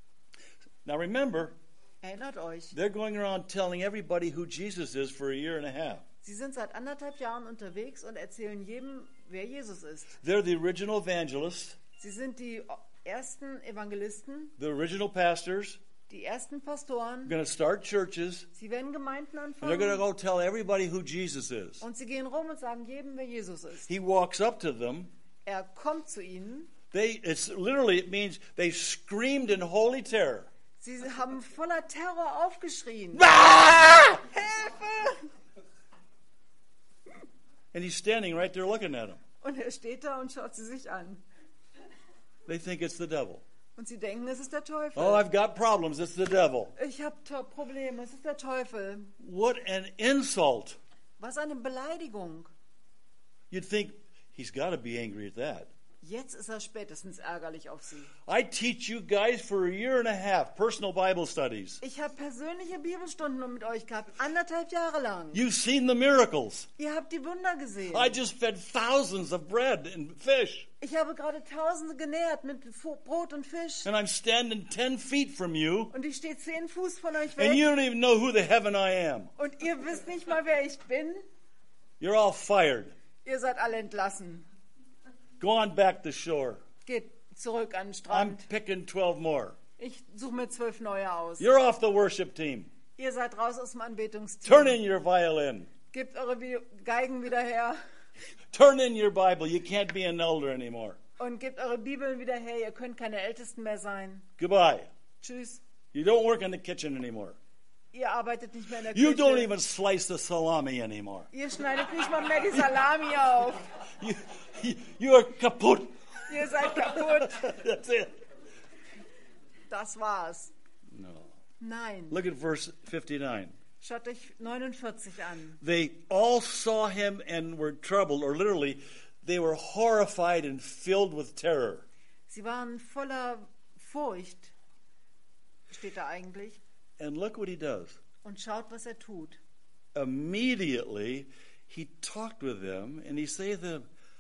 Now remember, Erinnert euch, they're going around telling everybody who Jesus is for a year and a half. sie sind seit 1,5 Jahren unterwegs und erzählen jedem, wer Jesus ist. They're the original evangelists, Sie sind die ersten Evangelisten, the original pastors. die ersten Pastoren. Going to start churches, Sie werden Gemeinden and they're going to anfangen go tell everybody who Jesus is. und sie gehen rum und sagen jedem, wer Jesus ist. He walks up to them, Er kommt zu ihnen It means they screamed in holy terror. Sie haben voller Terror aufgeschrien. Ah! Hilfe! And he's standing right there looking at them. Und er steht da und schaut sie sich an. They think it's the devil. Und sie denken, es ist der Teufel. Oh, I've got problems. It's the devil. Ich habe Probleme, es ist der Teufel. What an insult. Was eine Beleidigung. You'd think he's got to be angry at that. Jetzt ist er spätestens ärgerlich auf sie. I teach you guys for a year and a half personal Bible studies. Ich habe persönliche Bibelstunden mit euch gehabt, 1,5 Jahre lang. You've seen the miracles. Ihr habt die Wunder gesehen. I just fed thousands of bread and fish. Ich habe gerade Tausende genährt mit Brot und Fisch. And I'm standing 10 feet from you. Und ich stehe 10 Fuß von euch And you weg. don't even know who the heaven I am. Und ihr wisst nicht mal, wer ich bin. You're all fired. Ihr seid alle entlassen. Go on back to shore. Geht zurück an den I'm Strand. picking 12 more. Ich suche mir 12 neue aus. You're off the worship team. Ihr seid raus aus dem Anbetungsteam. Turn in your violin. Gebt eure Geigen wieder her. Turn in your Bible. You can't be an elder anymore. Und gebt eure Bibeln wieder her. Ihr könnt keine Ältesten mehr sein. Goodbye. Tschüss. You don't work in the kitchen anymore. Ihr arbeitet nicht mehr in der You don't Küche. even slice the salami anymore. Ihr schneidet nicht mal mehr die Salami auf. You are kaput. Ihr seid kaputt. That's it. Das war's. No. Nein. Look at verse 59. Schaut euch 49 an. They all saw him and were troubled, or literally, they were horrified and filled with terror. Sie waren voller Furcht, steht da eigentlich. And look what he does. Und schaut, was er tut. Immediately, he talked with them, and he said to them,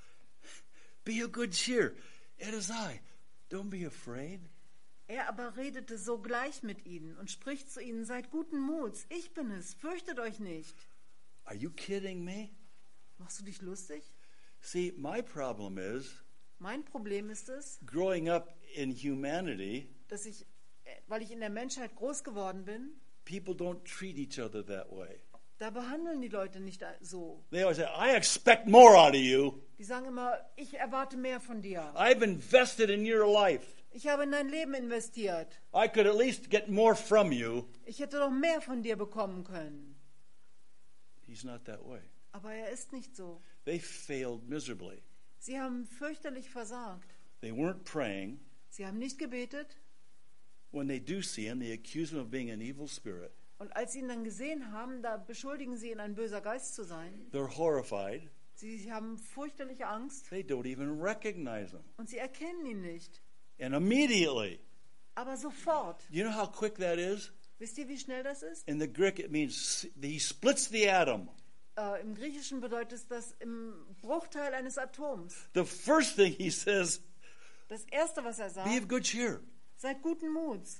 "Be of good cheer. It is I. Don't be afraid." Er aber redete sogleich mit ihnen und spricht zu ihnen, seid guten Muts, ich bin es, fürchtet euch nicht. Are you kidding me? Machst du dich lustig? See, my problem is, Mein Problem ist es, growing up in humanity, dass weil ich in der Menschheit groß geworden bin, people don't treat each other that way. da behandeln die Leute nicht so. They always say, "I expect more out of you. Die sagen immer, ich erwarte mehr von dir. I've invested in your life. Ich habe in dein Leben investiert. I could at least get more from you." Ich hätte doch mehr von dir bekommen können. He's not that way. Aber er ist nicht so. They failed miserably. Sie haben fürchterlich versagt. They weren't praying. Sie haben nicht gebetet. When they do see him, they accuse him of being an evil spirit. Und als sie ihn dann gesehen haben, da beschuldigen sie ihn, ein böser Geist zu sein. They're horrified. Sie haben fürchterliche Angst They don't even recognize him. und sie erkennen ihn nicht. And immediately, Aber sofort, you know how quick that is? wisst ihr, wie schnell das ist? In the Greek, it means he splits the atom. Im Griechischen bedeutet das im Bruchteil eines Atoms. The first thing he says, Das Erste, was er "Be sagt, of good cheer. seid guten Muts,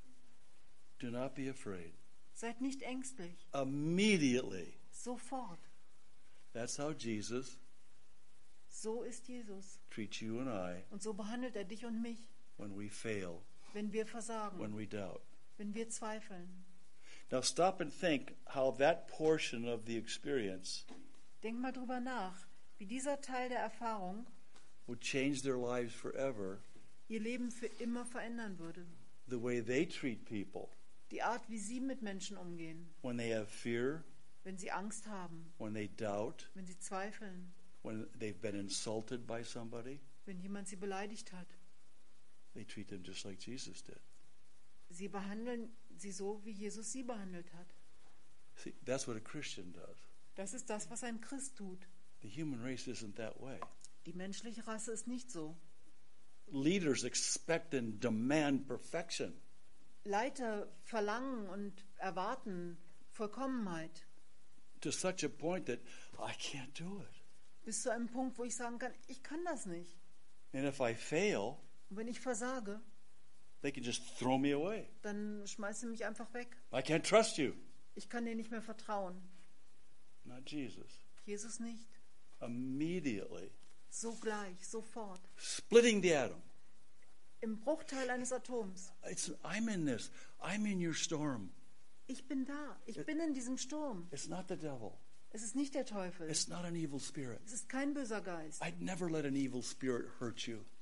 Do not be afraid." seid nicht ängstlich. Immediately. Sofort. That's how Jesus So ist Jesus. treats you and I Und so behandelt er dich und mich, when we fail, wenn wir versagen, when we doubt. wenn wir zweifeln. Now stop and think how that portion of the experience Denk mal drüber nach, wie dieser Teil der Erfahrung would change their lives forever, ihr Leben für immer verändern würde. the way they treat people Die Art, wie sie mit Menschen umgehen, when they have fear, wenn sie Angst haben, when they doubt, wenn sie zweifeln, when they've been insulted by somebody. wenn jemand sie beleidigt hat. They treat them just like Jesus did. Sie behandeln sie so, wie Jesus sie behandelt hat. See, that's what a Christian does. Das ist das, was ein Christ tut. The human race isn't that way. Die menschliche Rasse ist nicht so. Leaders expect and demand perfection. Leiter verlangen und erwarten Vollkommenheit. To such a point that I can't do it. Bis zu einem Punkt, wo ich sagen kann, ich kann das nicht. And if I fail, Und wenn ich versage, they can just throw me away. dann schmeißen sie mich einfach weg. I can't trust you. Ich kann dir nicht mehr vertrauen. Not Jesus. Jesus nicht. Immediately, Sogleich, sofort. splitting the atom. Im Bruchteil eines Atoms. I'm in this. I'm in your storm. Ich bin da. Ich bin in diesem Sturm. It's not the devil. Es ist nicht der Teufel. It's not an evil spirit. Es ist kein böser Geist. I'd never let an evil spirit hurt you.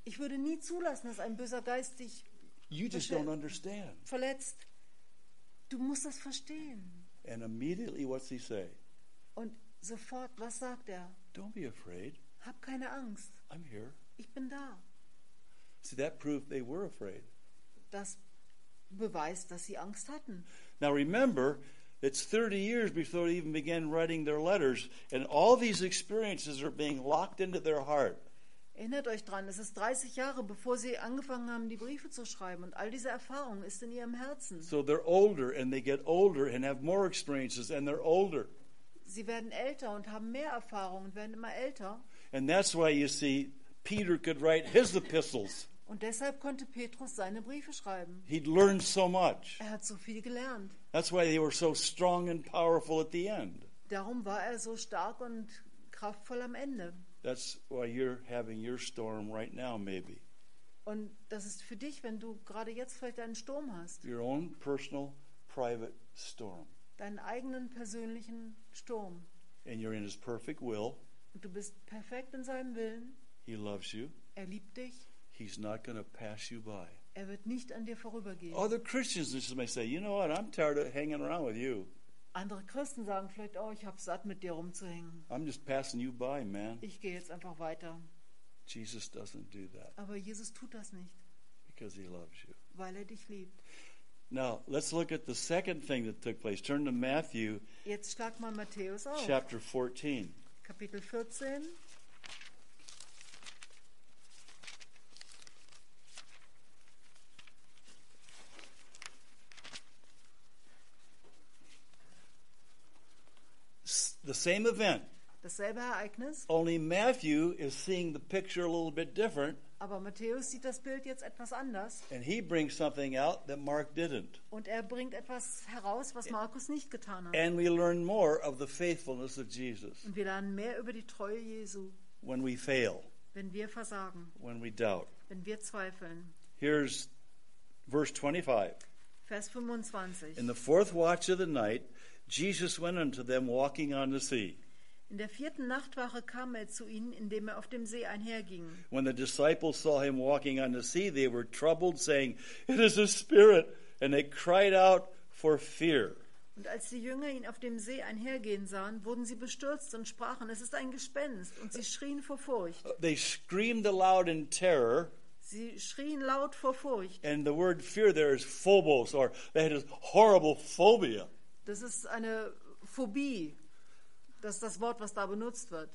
Ich würde nie zulassen, dass ein böser Geist dich You just don't understand. verletzt. Du musst das verstehen. And immediately, what's he say? Und sofort, was sagt er? Don't be afraid. Hab keine Angst. I'm here. Ich bin da. See, that proved they were afraid. Das beweist, dass sie Angst hatten. Now remember, it's 30 years before they even began writing their letters, and all these experiences are being locked into their heart. Erinnert euch dran, es ist 30 Jahre, bevor sie angefangen haben, die Briefe zu schreiben. Und all diese Erfahrung ist in ihrem Herzen. So they're older, and they get older and have more experiences, and they're older. Sie werden älter und haben mehr Erfahrung und werden immer älter. And that's why you see Peter could write his epistles. Und deshalb konnte Petrus seine Briefe schreiben. He'd learned so much. Er hat so viel gelernt. That's why they were so strong and powerful at the end. Darum war er so stark und kraftvoll am Ende. That's why you're having your storm right now, maybe. Und das ist für dich, wenn du gerade jetzt vielleicht einen Sturm hast. Your own personal, private storm. Deinen eigenen persönlichen Sturm. And you're in his perfect will. Und du bist perfekt in seinem Willen. He loves you. Er liebt dich. He's not going to pass you by. Er wird nicht an dir vorübergehen. Other Christians just may say, you know what, I'm tired of hanging around with you. Andere Christen sagen vielleicht, oh, ich habe satt, mit dir rumzuhängen. I'm just passing you by, man. Ich gehe jetzt einfach weiter. Jesus doesn't do that Aber Jesus tut das nicht, because he loves you. weil er dich liebt. Now, let's look at the second thing that took place. Turn to Matthew Jetzt schlag mal Matthäus auf. chapter 14. Kapitel 14. The same event, Dasselbe Ereignis, only Matthew is seeing the picture a little bit different, aber Matthäus sieht das Bild jetzt etwas anders and he brings something out that Mark didn't. und er bringt etwas heraus, was Markus nicht getan hat. And we learn more of the faithfulness of Jesus Und wir lernen mehr über die Treue Jesu, when we fail, wenn wir versagen, when we doubt. wenn wir zweifeln. Here's verse 25. Vers 25. In the fourth watch of the night, Jesus went unto them walking on the sea. In der 4. Nachtwache kam er zu ihnen, indem er auf dem See einherging. When the disciples saw him walking on the sea, they were troubled, saying, It is a spirit. And they cried out for fear. Und als die Jünger ihn auf dem See einhergehen sahen, wurden sie bestürzt und sprachen, es ist ein Gespenst. Und sie schrien vor Furcht. They screamed aloud in terror. Sie schrien laut vor Furcht. And the word fear there is phobos, or they had this horrible phobia. Das ist eine Phobie. Das ist das Wort, was da benutzt wird.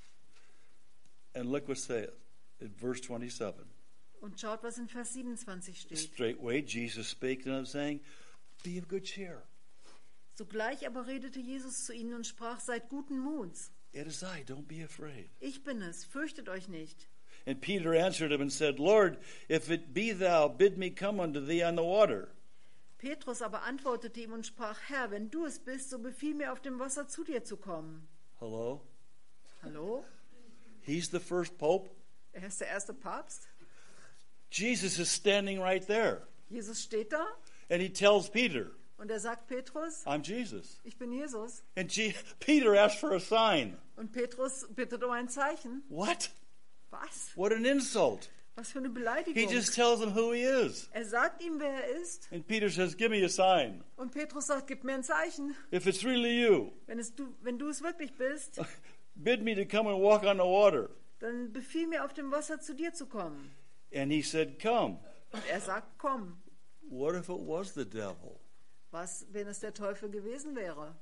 And look what says in verse 27. Und schaut, was in Vers 27 steht. Straightway Jesus spake to them, saying, Be of good cheer. Sogleich aber redete Jesus zu ihnen und sprach, seid guten Muts. It is I, don't be afraid. Ich bin es, fürchtet euch nicht. And Peter answered him and said, Lord, if it be thou, bid me come unto thee on the water. Petrus aber antwortete ihm und sprach, Herr, wenn du es bist, so befiehl mir auf dem Wasser zu dir zu kommen. Hello? Hallo? He's the first pope. Er ist der erste Papst. Jesus is standing right there. Jesus steht da And he tells Peter, und er sagt Petrus, I'm Jesus. ich bin Jesus. And Peter asks for a sign. Und Petrus bittet um ein Zeichen. What? Was? What an insult. Was für eine He Beleidigung. just tells him who he is. Er sagt ihm, wer er ist. And Peter says, give me a sign. Und Petrus sagt, gib mir ein Zeichen. If it's really you, Wenn du es wirklich bist, bid me to come and walk on the water. dann befiehl mir auf dem Wasser zu dir zu kommen. And he said, come. Und er sagt, komm. What if it was the devil? Was, wenn es der Teufel gewesen wäre?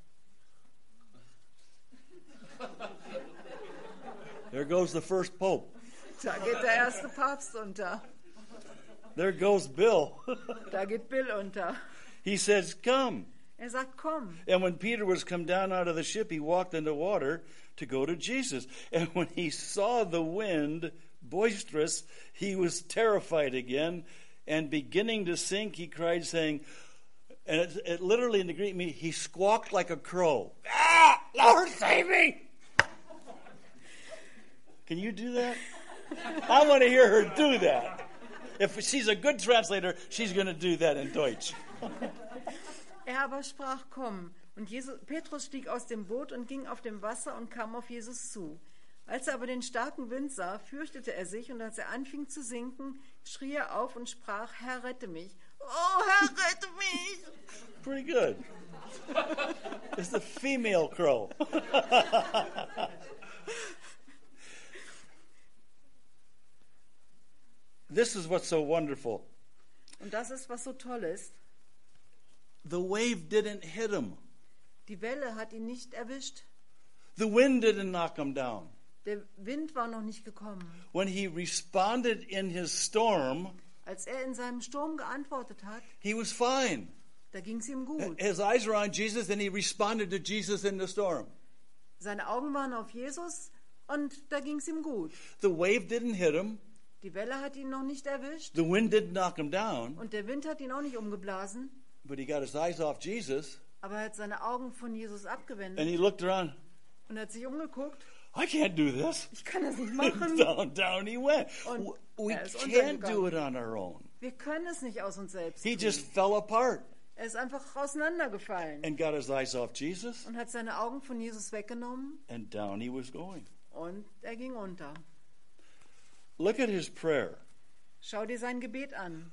There goes the first pope. Da geht der erste Papst unter. There goes Bill. Da geht Bill unter. He says, come. Er sagt, komm. And when Peter was come down out of the ship, he walked into water to go to Jesus. And when he saw the wind boisterous, he was terrified again. And beginning to sink, he cried, saying, and it literally in the Greek means he squawked like a crow. Ah, Lord, save me! Can you do that? I want to hear her do that. If she's a good translator, she's going to do that in Deutsch. Er aber sprach, komm. Und Petrus stieg aus dem Boot und ging auf dem Wasser und kam auf Jesus zu. Als er aber den starken Wind sah, fürchtete er sich, und als er anfing zu sinken, schrie er auf und sprach: Herr, rette mich! Oh, Herr, rette mich! Pretty good. It's the female crow. This is what's so wonderful. Und das ist, was so toll ist. The wave didn't hit him. Die Welle hat ihn nicht erwischt. The wind didn't knock him down. Der Wind war noch nicht gekommen. When he responded in his storm, Als er in seinem Sturm geantwortet hat, he was fine. da ging es ihm gut. His eyes were on Jesus, and he responded to Jesus in the storm. Seine Augen waren auf Jesus und da ging es ihm gut. The wave didn't hit him. Die Welle hat ihn noch nicht erwischt The wind didn't knock him down. und der Wind hat ihn auch nicht umgeblasen, But he got his eyes off Jesus, aber er hat seine Augen von Jesus and abgewendet he looked around. und hat sich umgeguckt. I can't do this. Ich kann das nicht machen. Down he went. Und We er ist can't do untergegangen. it on our own. Wir können es nicht aus uns selbst He tun. just fell apart Er ist einfach auseinandergefallen and got his eyes off Jesus, und hat seine Augen von Jesus weggenommen and down he was going. und er ging unter. Look at his prayer. Schau dir sein Gebet an.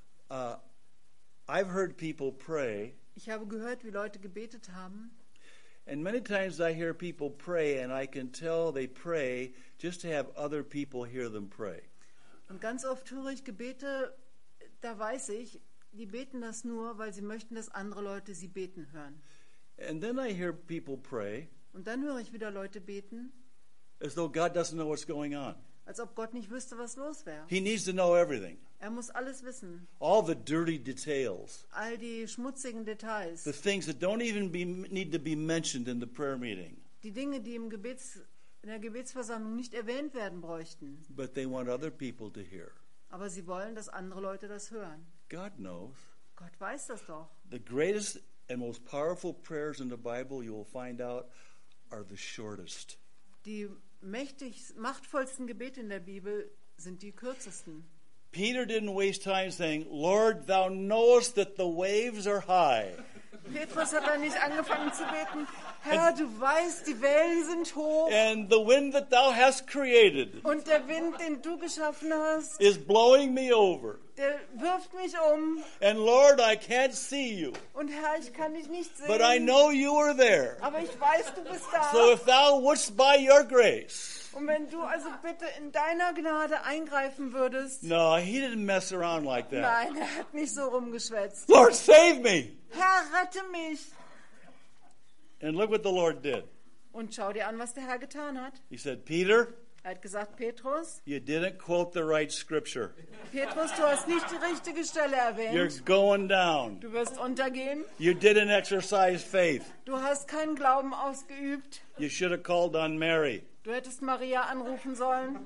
I've heard people pray, Ich habe gehört, wie Leute gebetet haben. and many times I hear people pray, and I can tell they pray just to have other people hear them pray. Und ganz oft höre ich Gebete, da weiß ich, die beten das nur, weil sie möchten, dass andere Leute sie beten hören. And then I hear people pray Und dann höre ich wieder Leute beten, as though God doesn't know what's going on. als ob Gott nicht wüsste, was los wäre. He needs to know everything, Er muss alles wissen. all the dirty details, All die schmutzigen Details. the things that don't even need to be mentioned in the prayer meeting, Die Dinge, die in der Gebetsversammlung nicht erwähnt werden bräuchten. but they want other people to hear. Aber sie wollen, dass andere Leute das hören. God knows. Gott weiß das doch. The greatest and most powerful prayers in the Bible, you will find out, are the shortest. Die machtvollsten Gebete in der Bibel sind die kürzesten. Peter didn't waste time saying, Lord, thou knowest that the waves are high. Petrus hat dann nicht angefangen zu beten, Herr, du weißt, die Wellen sind hoch And the wind that thou hast created und der Wind, den du geschaffen hast, is blowing me over. der wirft mich um. And Lord, I can't see you, Und Herr, ich kann dich nicht sehen, but I know you are there. aber ich weiß, du bist da. So if thou wouldst by your grace. Und wenn du also bitte in deiner Gnade eingreifen würdest. No, he didn't mess around like that. Nein, er hat nicht so rumgeschwätzt. Lord, save me. Herr, rette mich. And look what the Lord did. Und schau dir an, was der Herr getan hat. He said, Peter, Er hat gesagt, Petrus, you didn't quote the right scripture. Petrus, du hast nicht die richtige Stelle You're erwähnt. going down. Du wirst untergehen. You didn't exercise faith. Du hast keinen Glauben ausgeübt. You should have called on Mary. Du hättest Maria anrufen sollen.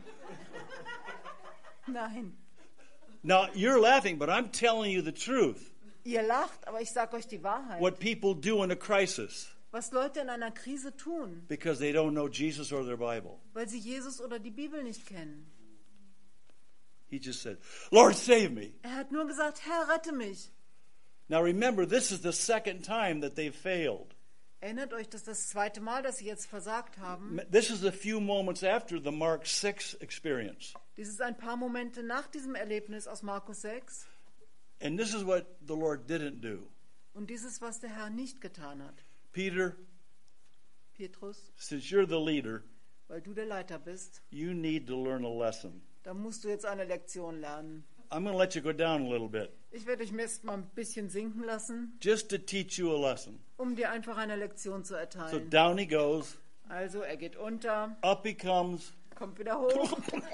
Nein. Now, you're laughing, but I'm telling you the truth. Ihr lacht, aber ich sage euch die Wahrheit. What people do in a crisis Was Leute in einer Krise tun, because they don't know Jesus or their Bible. weil sie Jesus oder die Bibel nicht kennen. He just said, Lord, save me. Er hat nur gesagt, Herr, rette mich. Now remember, this is the second time that they've failed. Erinnert euch, das ist das zweite Mal, dass sie jetzt versagt haben. This is a few moments after the Mark 6 experience. Dies ist ein paar Momente nach diesem Erlebnis aus Markus 6. And this is what the Lord didn't do. Und dies ist, was der Herr nicht getan hat. Peter, Petrus, since you're the leader, weil du der Leiter bist, you need to learn a lesson. da musst du jetzt eine Lektion lernen. I'm going to let you go down a little bit, Ich werde dich erst mal ein bisschen sinken lassen, just to teach you a lesson. um dir einfach eine Lektion zu So erteilen. down he goes, Also er geht unter, up he comes. kommt wieder hoch.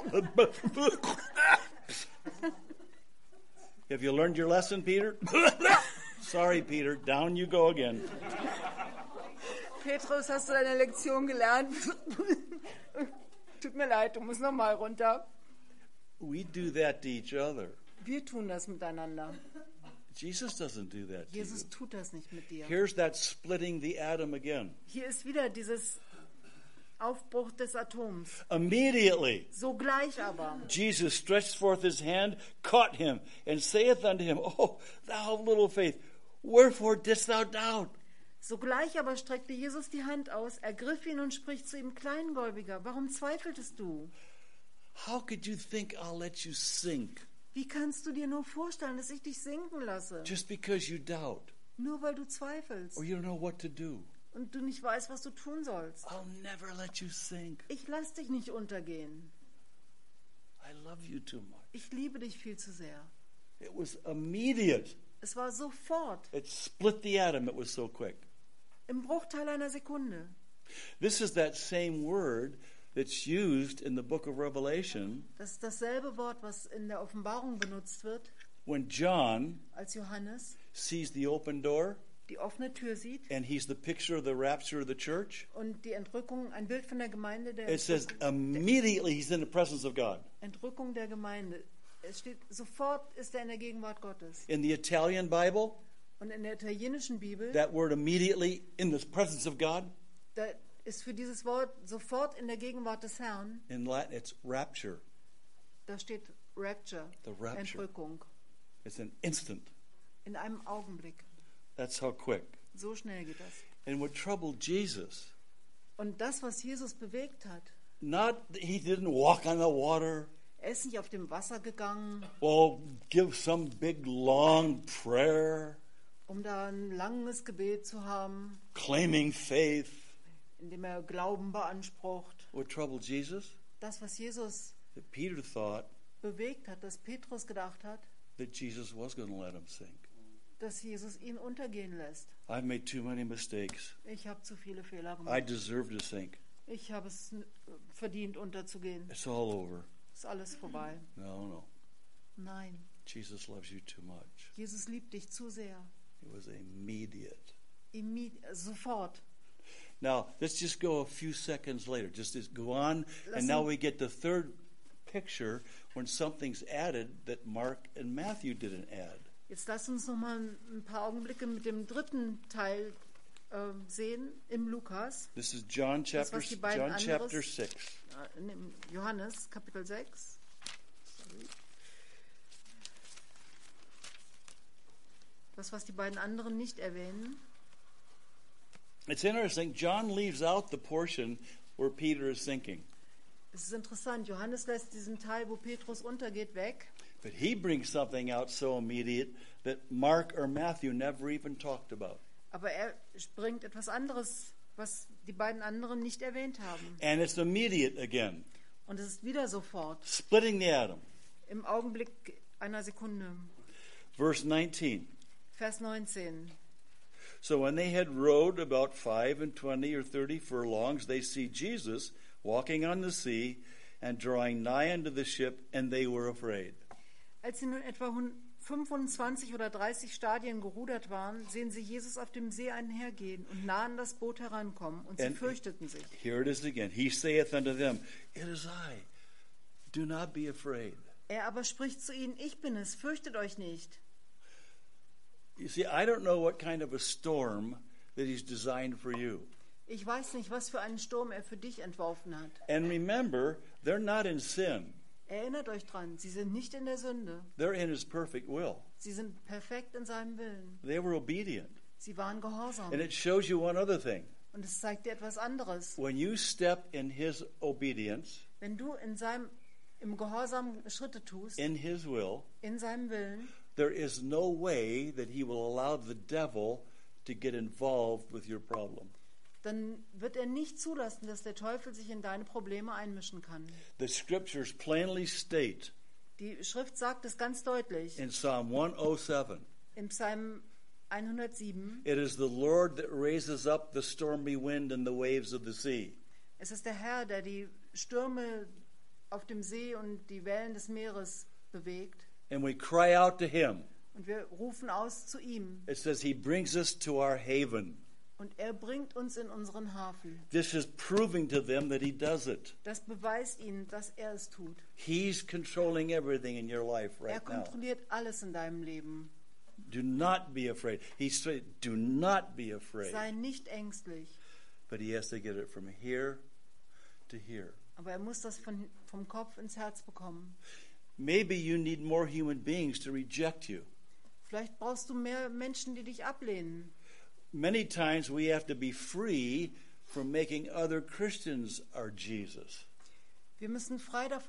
Have you learned your lesson, Peter? Sorry, Peter, down you go again. Petrus, hast du deine Lektion gelernt? Tut mir leid, du musst nochmal runter. We do that to each other. Wir tun das miteinander. Jesus doesn't do that to you. Jesus tut das nicht mit dir. Here's that splitting the atom again. Hier ist wieder dieses Aufbruch des Atoms. Immediately, Sogleich aber. Jesus stretched forth his hand, caught him, and saith unto him, Oh, thou of little faith, wherefore didst thou doubt? Sogleich aber streckte Jesus die Hand aus, ergriff ihn und spricht zu ihm: Kleingläubiger, warum zweifeltest du? How could you think I'll let you sink Wie kannst du dir nur vorstellen, dass ich dich sinken lasse? just because you doubt Nur weil du zweifelst or you don't know what to do? und du nicht weißt, was du tun sollst. I'll never let you sink. Ich lass dich nicht untergehen. I love you too much. Ich liebe dich viel zu sehr. It was immediate. Es war sofort, It split the atom. It was so quick. im Bruchteil einer Sekunde. This is that same word that's used in the book of Revelation Das ist dasselbe Wort, was in der Offenbarung benutzt wird, when John als Johannes sees the open door die offene Tür sieht and he's the picture of the rapture of the church. und die Entrückung, ein Bild von der Gemeinde, der It says immediately he's in the presence of God. Entrückung der Gemeinde. Es steht, sofort ist er in der Gegenwart Gottes. In the Italian Bible, Und in der italienischen Bibel, that word immediately in the presence of God, da ist für dieses Wort sofort in der Gegenwart des Herrn, in Latin it's rapture. da steht Rapture, The rapture. Entrückung, It's an instant. in einem Augenblick. That's how quick. So schnell geht das. And what troubled Jesus, Und das, was Jesus bewegt hat, he didn't walk on the water. er ist nicht auf dem Wasser gegangen, Well, give some big long prayer, um da ein langes Gebet zu haben, claiming faith. in dem er Glauben beansprucht. What troubled Jesus? Das, was Jesus That Peter thought bewegt hat, dass Petrus gedacht hat, that Jesus was going to let him sink. dass Jesus ihn untergehen lässt. I've made too many mistakes. Ich habe zu viele Fehler I gemacht. deserve to sink. Ich habe es verdient, unterzugehen. It's all over. Ist alles vorbei. No. Nein, Jesus loves you too much. Jesus liebt dich zu sehr. It was immediate. Sofort. Now, let's just go a few seconds later. Just go on. And now we get the third picture when something's added that Mark and Matthew didn't add. Jetzt lass uns noch mal ein paar Augenblicke mit dem dritten Teil sehen im Lukas. This is John chapter 6. In Johannes Kapitel 6. Das, was die beiden anderen nicht erwähnen. It's interesting. John leaves out the portion where Peter is sinking. Es ist interessant, Johannes lässt diesen Teil, wo Petrus untergeht, weg. But he brings something out so immediate that Mark or Matthew never even talked about. Aber er bringt etwas anderes, was die beiden anderen nicht erwähnt haben. And it's immediate again. Und es ist wieder sofort, Splitting the atom. im Augenblick einer Sekunde. Verse 19. Vers 19. So when they had rowed about 25 or 30 furlongs, they see Jesus walking on the sea and drawing nigh unto the ship, and they were afraid. Als sie nun etwa 25 oder 30 Stadien gerudert waren, sehen sie Jesus auf dem See einhergehen und nah an das Boot herankommen, und sie fürchteten sich. Here it is again. He saith unto them, It is I. Do not be afraid. Er aber spricht zu ihnen: Ich bin es, fürchtet euch nicht. You see, I don't know what kind of a storm that he's designed for you. Ich weiß nicht, was für einen Sturm er für dich entworfen hat. And remember, they're not in sin. Erinnert euch dran, sie sind nicht in der Sünde. They're in his perfect will. Sie sind perfekt in seinem Willen. They were obedient. Sie waren gehorsam. And it shows you one other thing. Und es zeigt dir etwas anderes. When you step in his obedience, Wenn du im Gehorsam Schritte tust, in his will, in seinem Willen, there is no way that he will allow the devil to get involved with your problem. dann wird er nicht zulassen, dass der Teufel sich in deine Probleme einmischen kann. The scriptures plainly state Die Schrift sagt es ganz deutlich. in Psalm 107, Im Psalm 107, it is the Lord that raises up the stormy wind and the waves of the sea. es ist der Herr, der die Stürme auf dem See und die Wellen des Meeres bewegt. And we cry out to him. Und wir rufen aus zu ihm. It says he brings us to our haven. Und er bringt uns in unseren Hafen. This is proving to them that he does it. Das beweist ihnen, dass er es tut. He's controlling everything in your life Er right now. kontrolliert alles in deinem Leben. Do not be afraid. He said, do not be afraid. Sei nicht ängstlich. But he has to get it from here to here. Aber er muss das vom Kopf ins Herz bekommen. Maybe you need more human beings to reject you. Vielleicht brauchst du mehr Menschen, die dich ablehnen. many times we have to be free from making other Christians our Jesus. Wir müssen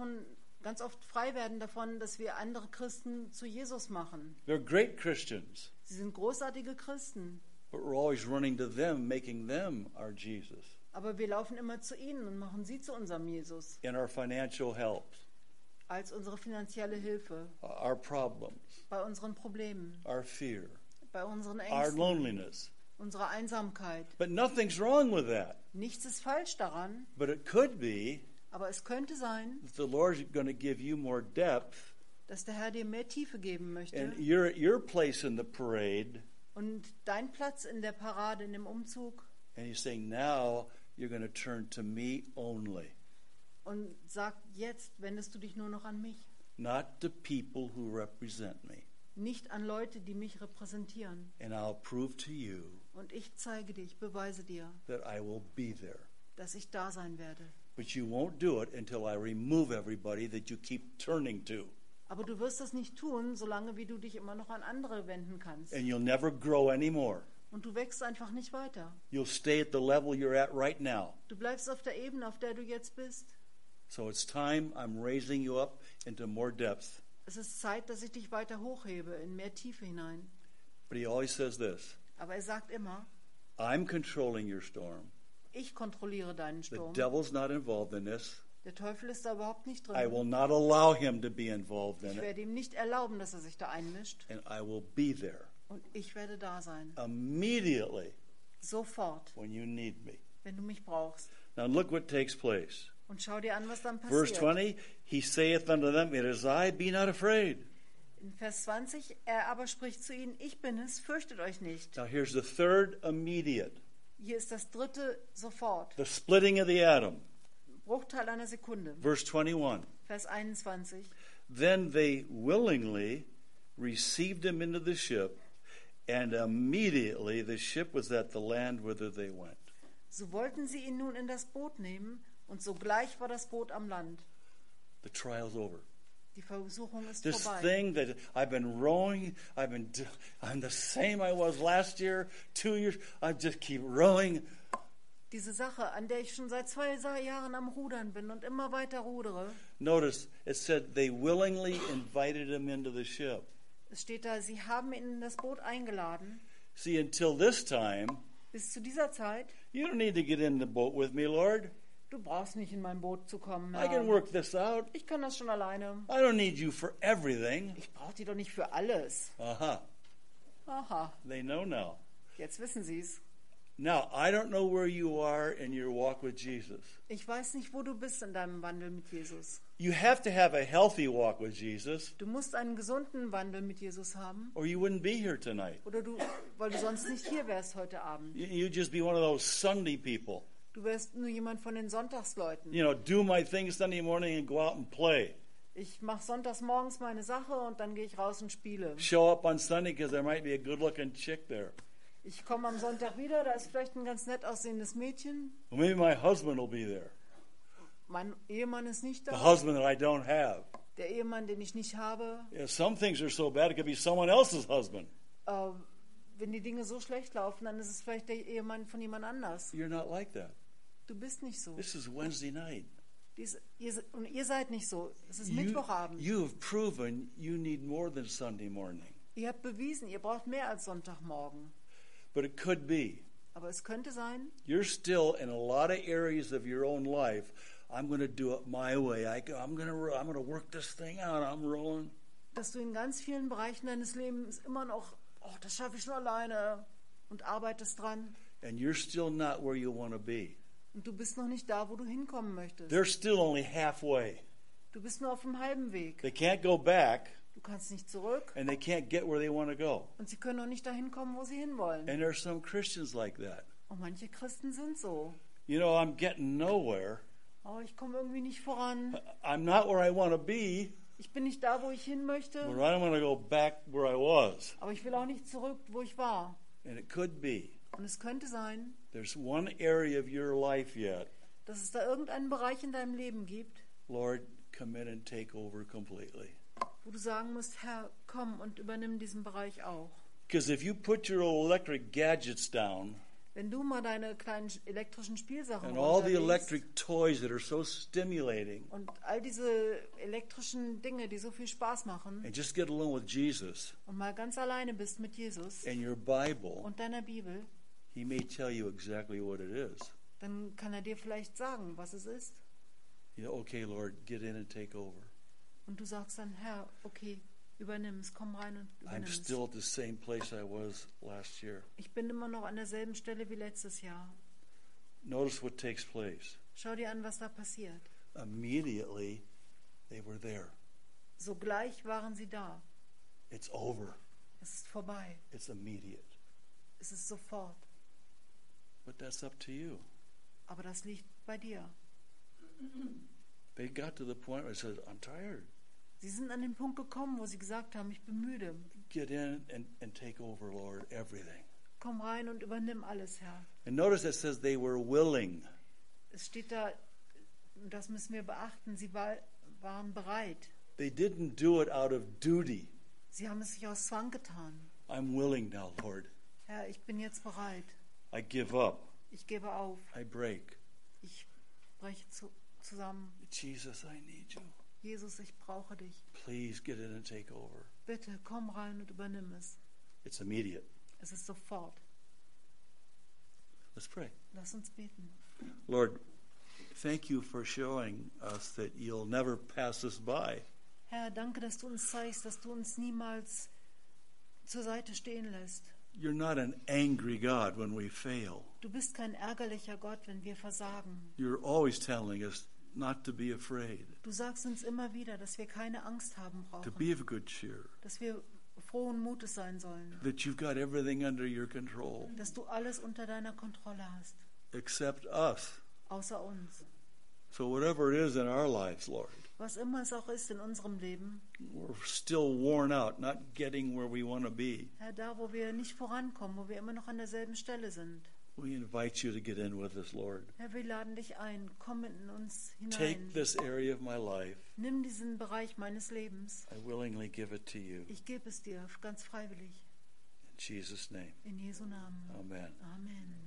ganz oft frei werden davon, dass wir andere Christen zu Jesus machen. They're great Christians, Sie sind großartige Christen, but we're always running to them, making them our Jesus aber wir laufen immer zu ihnen und machen sie zu unserem Jesus in our financial help, als unsere finanzielle Hilfe our problems, bei unseren Problemen, our fear, bei unseren our Ängsten, loneliness. unserer Einsamkeit. But nothing's wrong with that. Nichts ist falsch daran, But it could be aber es könnte sein, that the Lord's going to give you more depth, dass der Herr dir mehr Tiefe geben möchte and you're at your place in the parade, und dein Platz in der Parade, in dem Umzug, and He's saying, now you're going to turn to me only, und sagt, jetzt wendest du dich nur noch an mich, not to people who represent me. nicht an Leute, die mich repräsentieren. And I'll prove to you Und ich zeige dir, ich beweise dir, that I will be there. dass ich da sein werde. But you won't do it until I remove everybody that you keep turning to. Aber du wirst das nicht tun, solange wie du dich immer noch an andere wenden kannst. And you'll never grow anymore. Und du wächst einfach nicht weiter. You'll stay at the level you're at right now. Du bleibst auf der Ebene, auf der du jetzt bist. So it's time I'm raising you up into more depth. Es ist Zeit, dass ich dich weiter hochhebe, in mehr Tiefe hinein. But he always says this, Aber er sagt immer, I'm controlling your storm. ich kontrolliere deinen The Sturm. devil's not involved in this. Der Teufel ist da überhaupt nicht I drin. will not allow him to be involved in Ich it. werde ihm nicht erlauben, dass er sich da einmischt. And I will be there Und ich werde da sein. immediately Sofort, when you need me. wenn du mich brauchst. Now look what takes place. Und schau dir an, was dann Verse passiert. 20, he saith unto them, it is I, be not afraid. In Vers 20, er aber spricht zu ihnen, ich bin es, fürchtet euch nicht. Now here's the third immediate, Hier ist das dritte sofort. the splitting of the atom. Bruchteil einer Sekunde. Verse 21, Vers 21. then they willingly received him into the ship, and immediately the ship was at the land whither they went. So wollten sie ihn nun in das Boot nehmen, und sogleich war das Boot am Land. The trial's over. Die Versuchung ist This vorbei. thing that I've been rowing, I'm the same I was last year, 2 years, I just keep rowing. Diese Sache, an der ich schon seit 2 Jahren am Rudern bin und immer weiter rudere. Notice, it said they willingly invited him into the ship. Es steht da, sie haben ihn in das Boot eingeladen. See, until this time, Bis zu dieser Zeit, you don't need to get in the boat with me, Lord. du brauchst nicht in mein Boot zu kommen. I can Herr. work this out. Ich kann das schon alleine. I don't need you for everything. Ich brauche die doch nicht für alles. Aha, Aha, they know now. jetzt wissen sie es. Now, I don't know where you are in your walk with Jesus. Ich weiß nicht, wo du bist in deinem Wandel mit Jesus. You have to have a healthy walk with Jesus, Du musst einen gesunden Wandel mit Jesus haben, or you wouldn't be here tonight. weil du sonst nicht hier wärst heute Abend. You'd just be one of those Sunday people. Du wärst nur jemand von den Sonntagsleuten. You know, do my thing Sunday morning and go out and play. Ich mache sonntags morgens meine Sache und dann gehe ich raus und spiele. Show up on Sunday because there might be a good-looking chick there. Ich komme am Sonntag wieder, da ist vielleicht ein ganz nett aussehendes Mädchen. Or maybe my husband will be there. Mein Ehemann ist nicht The da. husband that I don't have. Der Ehemann, den ich nicht habe. Yeah, some things are so bad it could be someone else's husband. Wenn die Dinge so schlecht laufen, dann ist es vielleicht der Ehemann von jemand anders. You're not like that. Du bist nicht so. This is Wednesday night. Und ihr seid nicht so. Es ist Mittwochabend. You have proven you need more than Sunday morning. Ihr habt bewiesen, ihr braucht mehr als Sonntagmorgen. But it could be Aber es könnte sein, you're still in a lot of areas of your own life. I'm going to do it my way. I'm going to work this thing out. I'm rolling. dass du in ganz vielen Bereichen deines Lebens immer noch, das schaffe ich nur alleine und arbeitest dran. And you're still not where you want to be. Und du bist noch nicht da, wo du hinkommen möchtest. They're still only halfway. Du bist nur auf dem halben Weg. They can't go back, Du kannst nicht zurück and they can't get where they want to go. und sie können noch nicht dahin kommen, wo sie hinwollen. And there are some Christians like that. Und manche Christen sind so. You know, I'm getting nowhere. Ich komme irgendwie nicht voran. I'm not where I want to be, Ich bin nicht da, wo ich hin but möchte. I don't want to go back where I was. Aber ich will auch nicht zurück, wo ich war. And it could be Und es könnte sein, there's one area of your life yet. dass es da irgendeinen Bereich in deinem Leben gibt, Lord, come in and take over completely. wo du sagen musst, Herr, komm und übernimm diesen Bereich auch. Because if you put your old electric gadgets down Wenn du mal deine kleinen elektrischen Spielsachen and all the runterlegst electric toys that are so stimulating und all diese elektrischen Dinge, die so viel Spaß machen, and just get alone with Jesus und mal ganz alleine bist mit Jesus and your Bible, und deiner Bibel, he may tell you exactly what it is. dann kann er dir vielleicht sagen, was es ist. You know, okay, Lord, get in and take over. Und du sagst dann, Herr, okay, übernimm es, komm rein und I'm übernimm still es. at the same place I was last year. Ich bin immer noch an derselben Stelle wie letztes Jahr. Notice what takes place. Schau dir an, was da passiert. Immediately, they were there. Sogleich waren sie da. It's over. Es ist vorbei. It's immediate. Es ist sofort. But that's up to you. Aber das liegt bei dir. They got to the point where it says, I'm tired. Sie sind an den Punkt gekommen, wo sie gesagt haben, ich bin müde. Get in and take over, Lord, everything. Komm rein und übernimm alles, Herr. And notice it says they were willing. Es steht da, das müssen wir beachten, sie waren bereit. They didn't do it out of duty. Sie haben es sich aus Zwang getan. I'm willing now, Lord. Herr, ich bin jetzt bereit. I give up. Ich gebe auf. I break. Ich breche zusammen. Jesus, I need you. Jesus, ich brauche dich. Please get in and take over. Bitte komm rein und übernimm es. It's immediate. Es ist sofort. Let's pray. Lass uns beten. Lord, thank you for showing us that you'll never pass us by. Herr, danke, dass du uns zeigst, dass du uns niemals zur Seite stehen lässt. You're not an angry God when we fail. Du bist kein ärgerlicher Gott, wenn wir versagen. You're always telling us not to be afraid, Du sagst uns immer wieder, dass wir keine Angst haben to brauchen, be of good cheer, dass wir frohen Mutes sein sollen, that you've got everything under your control, dass du alles unter deiner Kontrolle hast, except us. außer uns. So whatever it is in our lives, Lord, Was immer es auch ist in unserem Leben, we're still worn out, not getting where we want to be. Herr, da wo wir nicht vorankommen, wo wir immer noch an derselben Stelle sind. We invite you to get in with us, Lord. Herr, wir laden dich ein, komm in uns Take hinein. this area of my life. Nimm diesen Bereich meines Lebens. I willingly give it to you. Ich gebe es dir ganz freiwillig. In Jesus' name, In Jesu Namen. amen. Amen.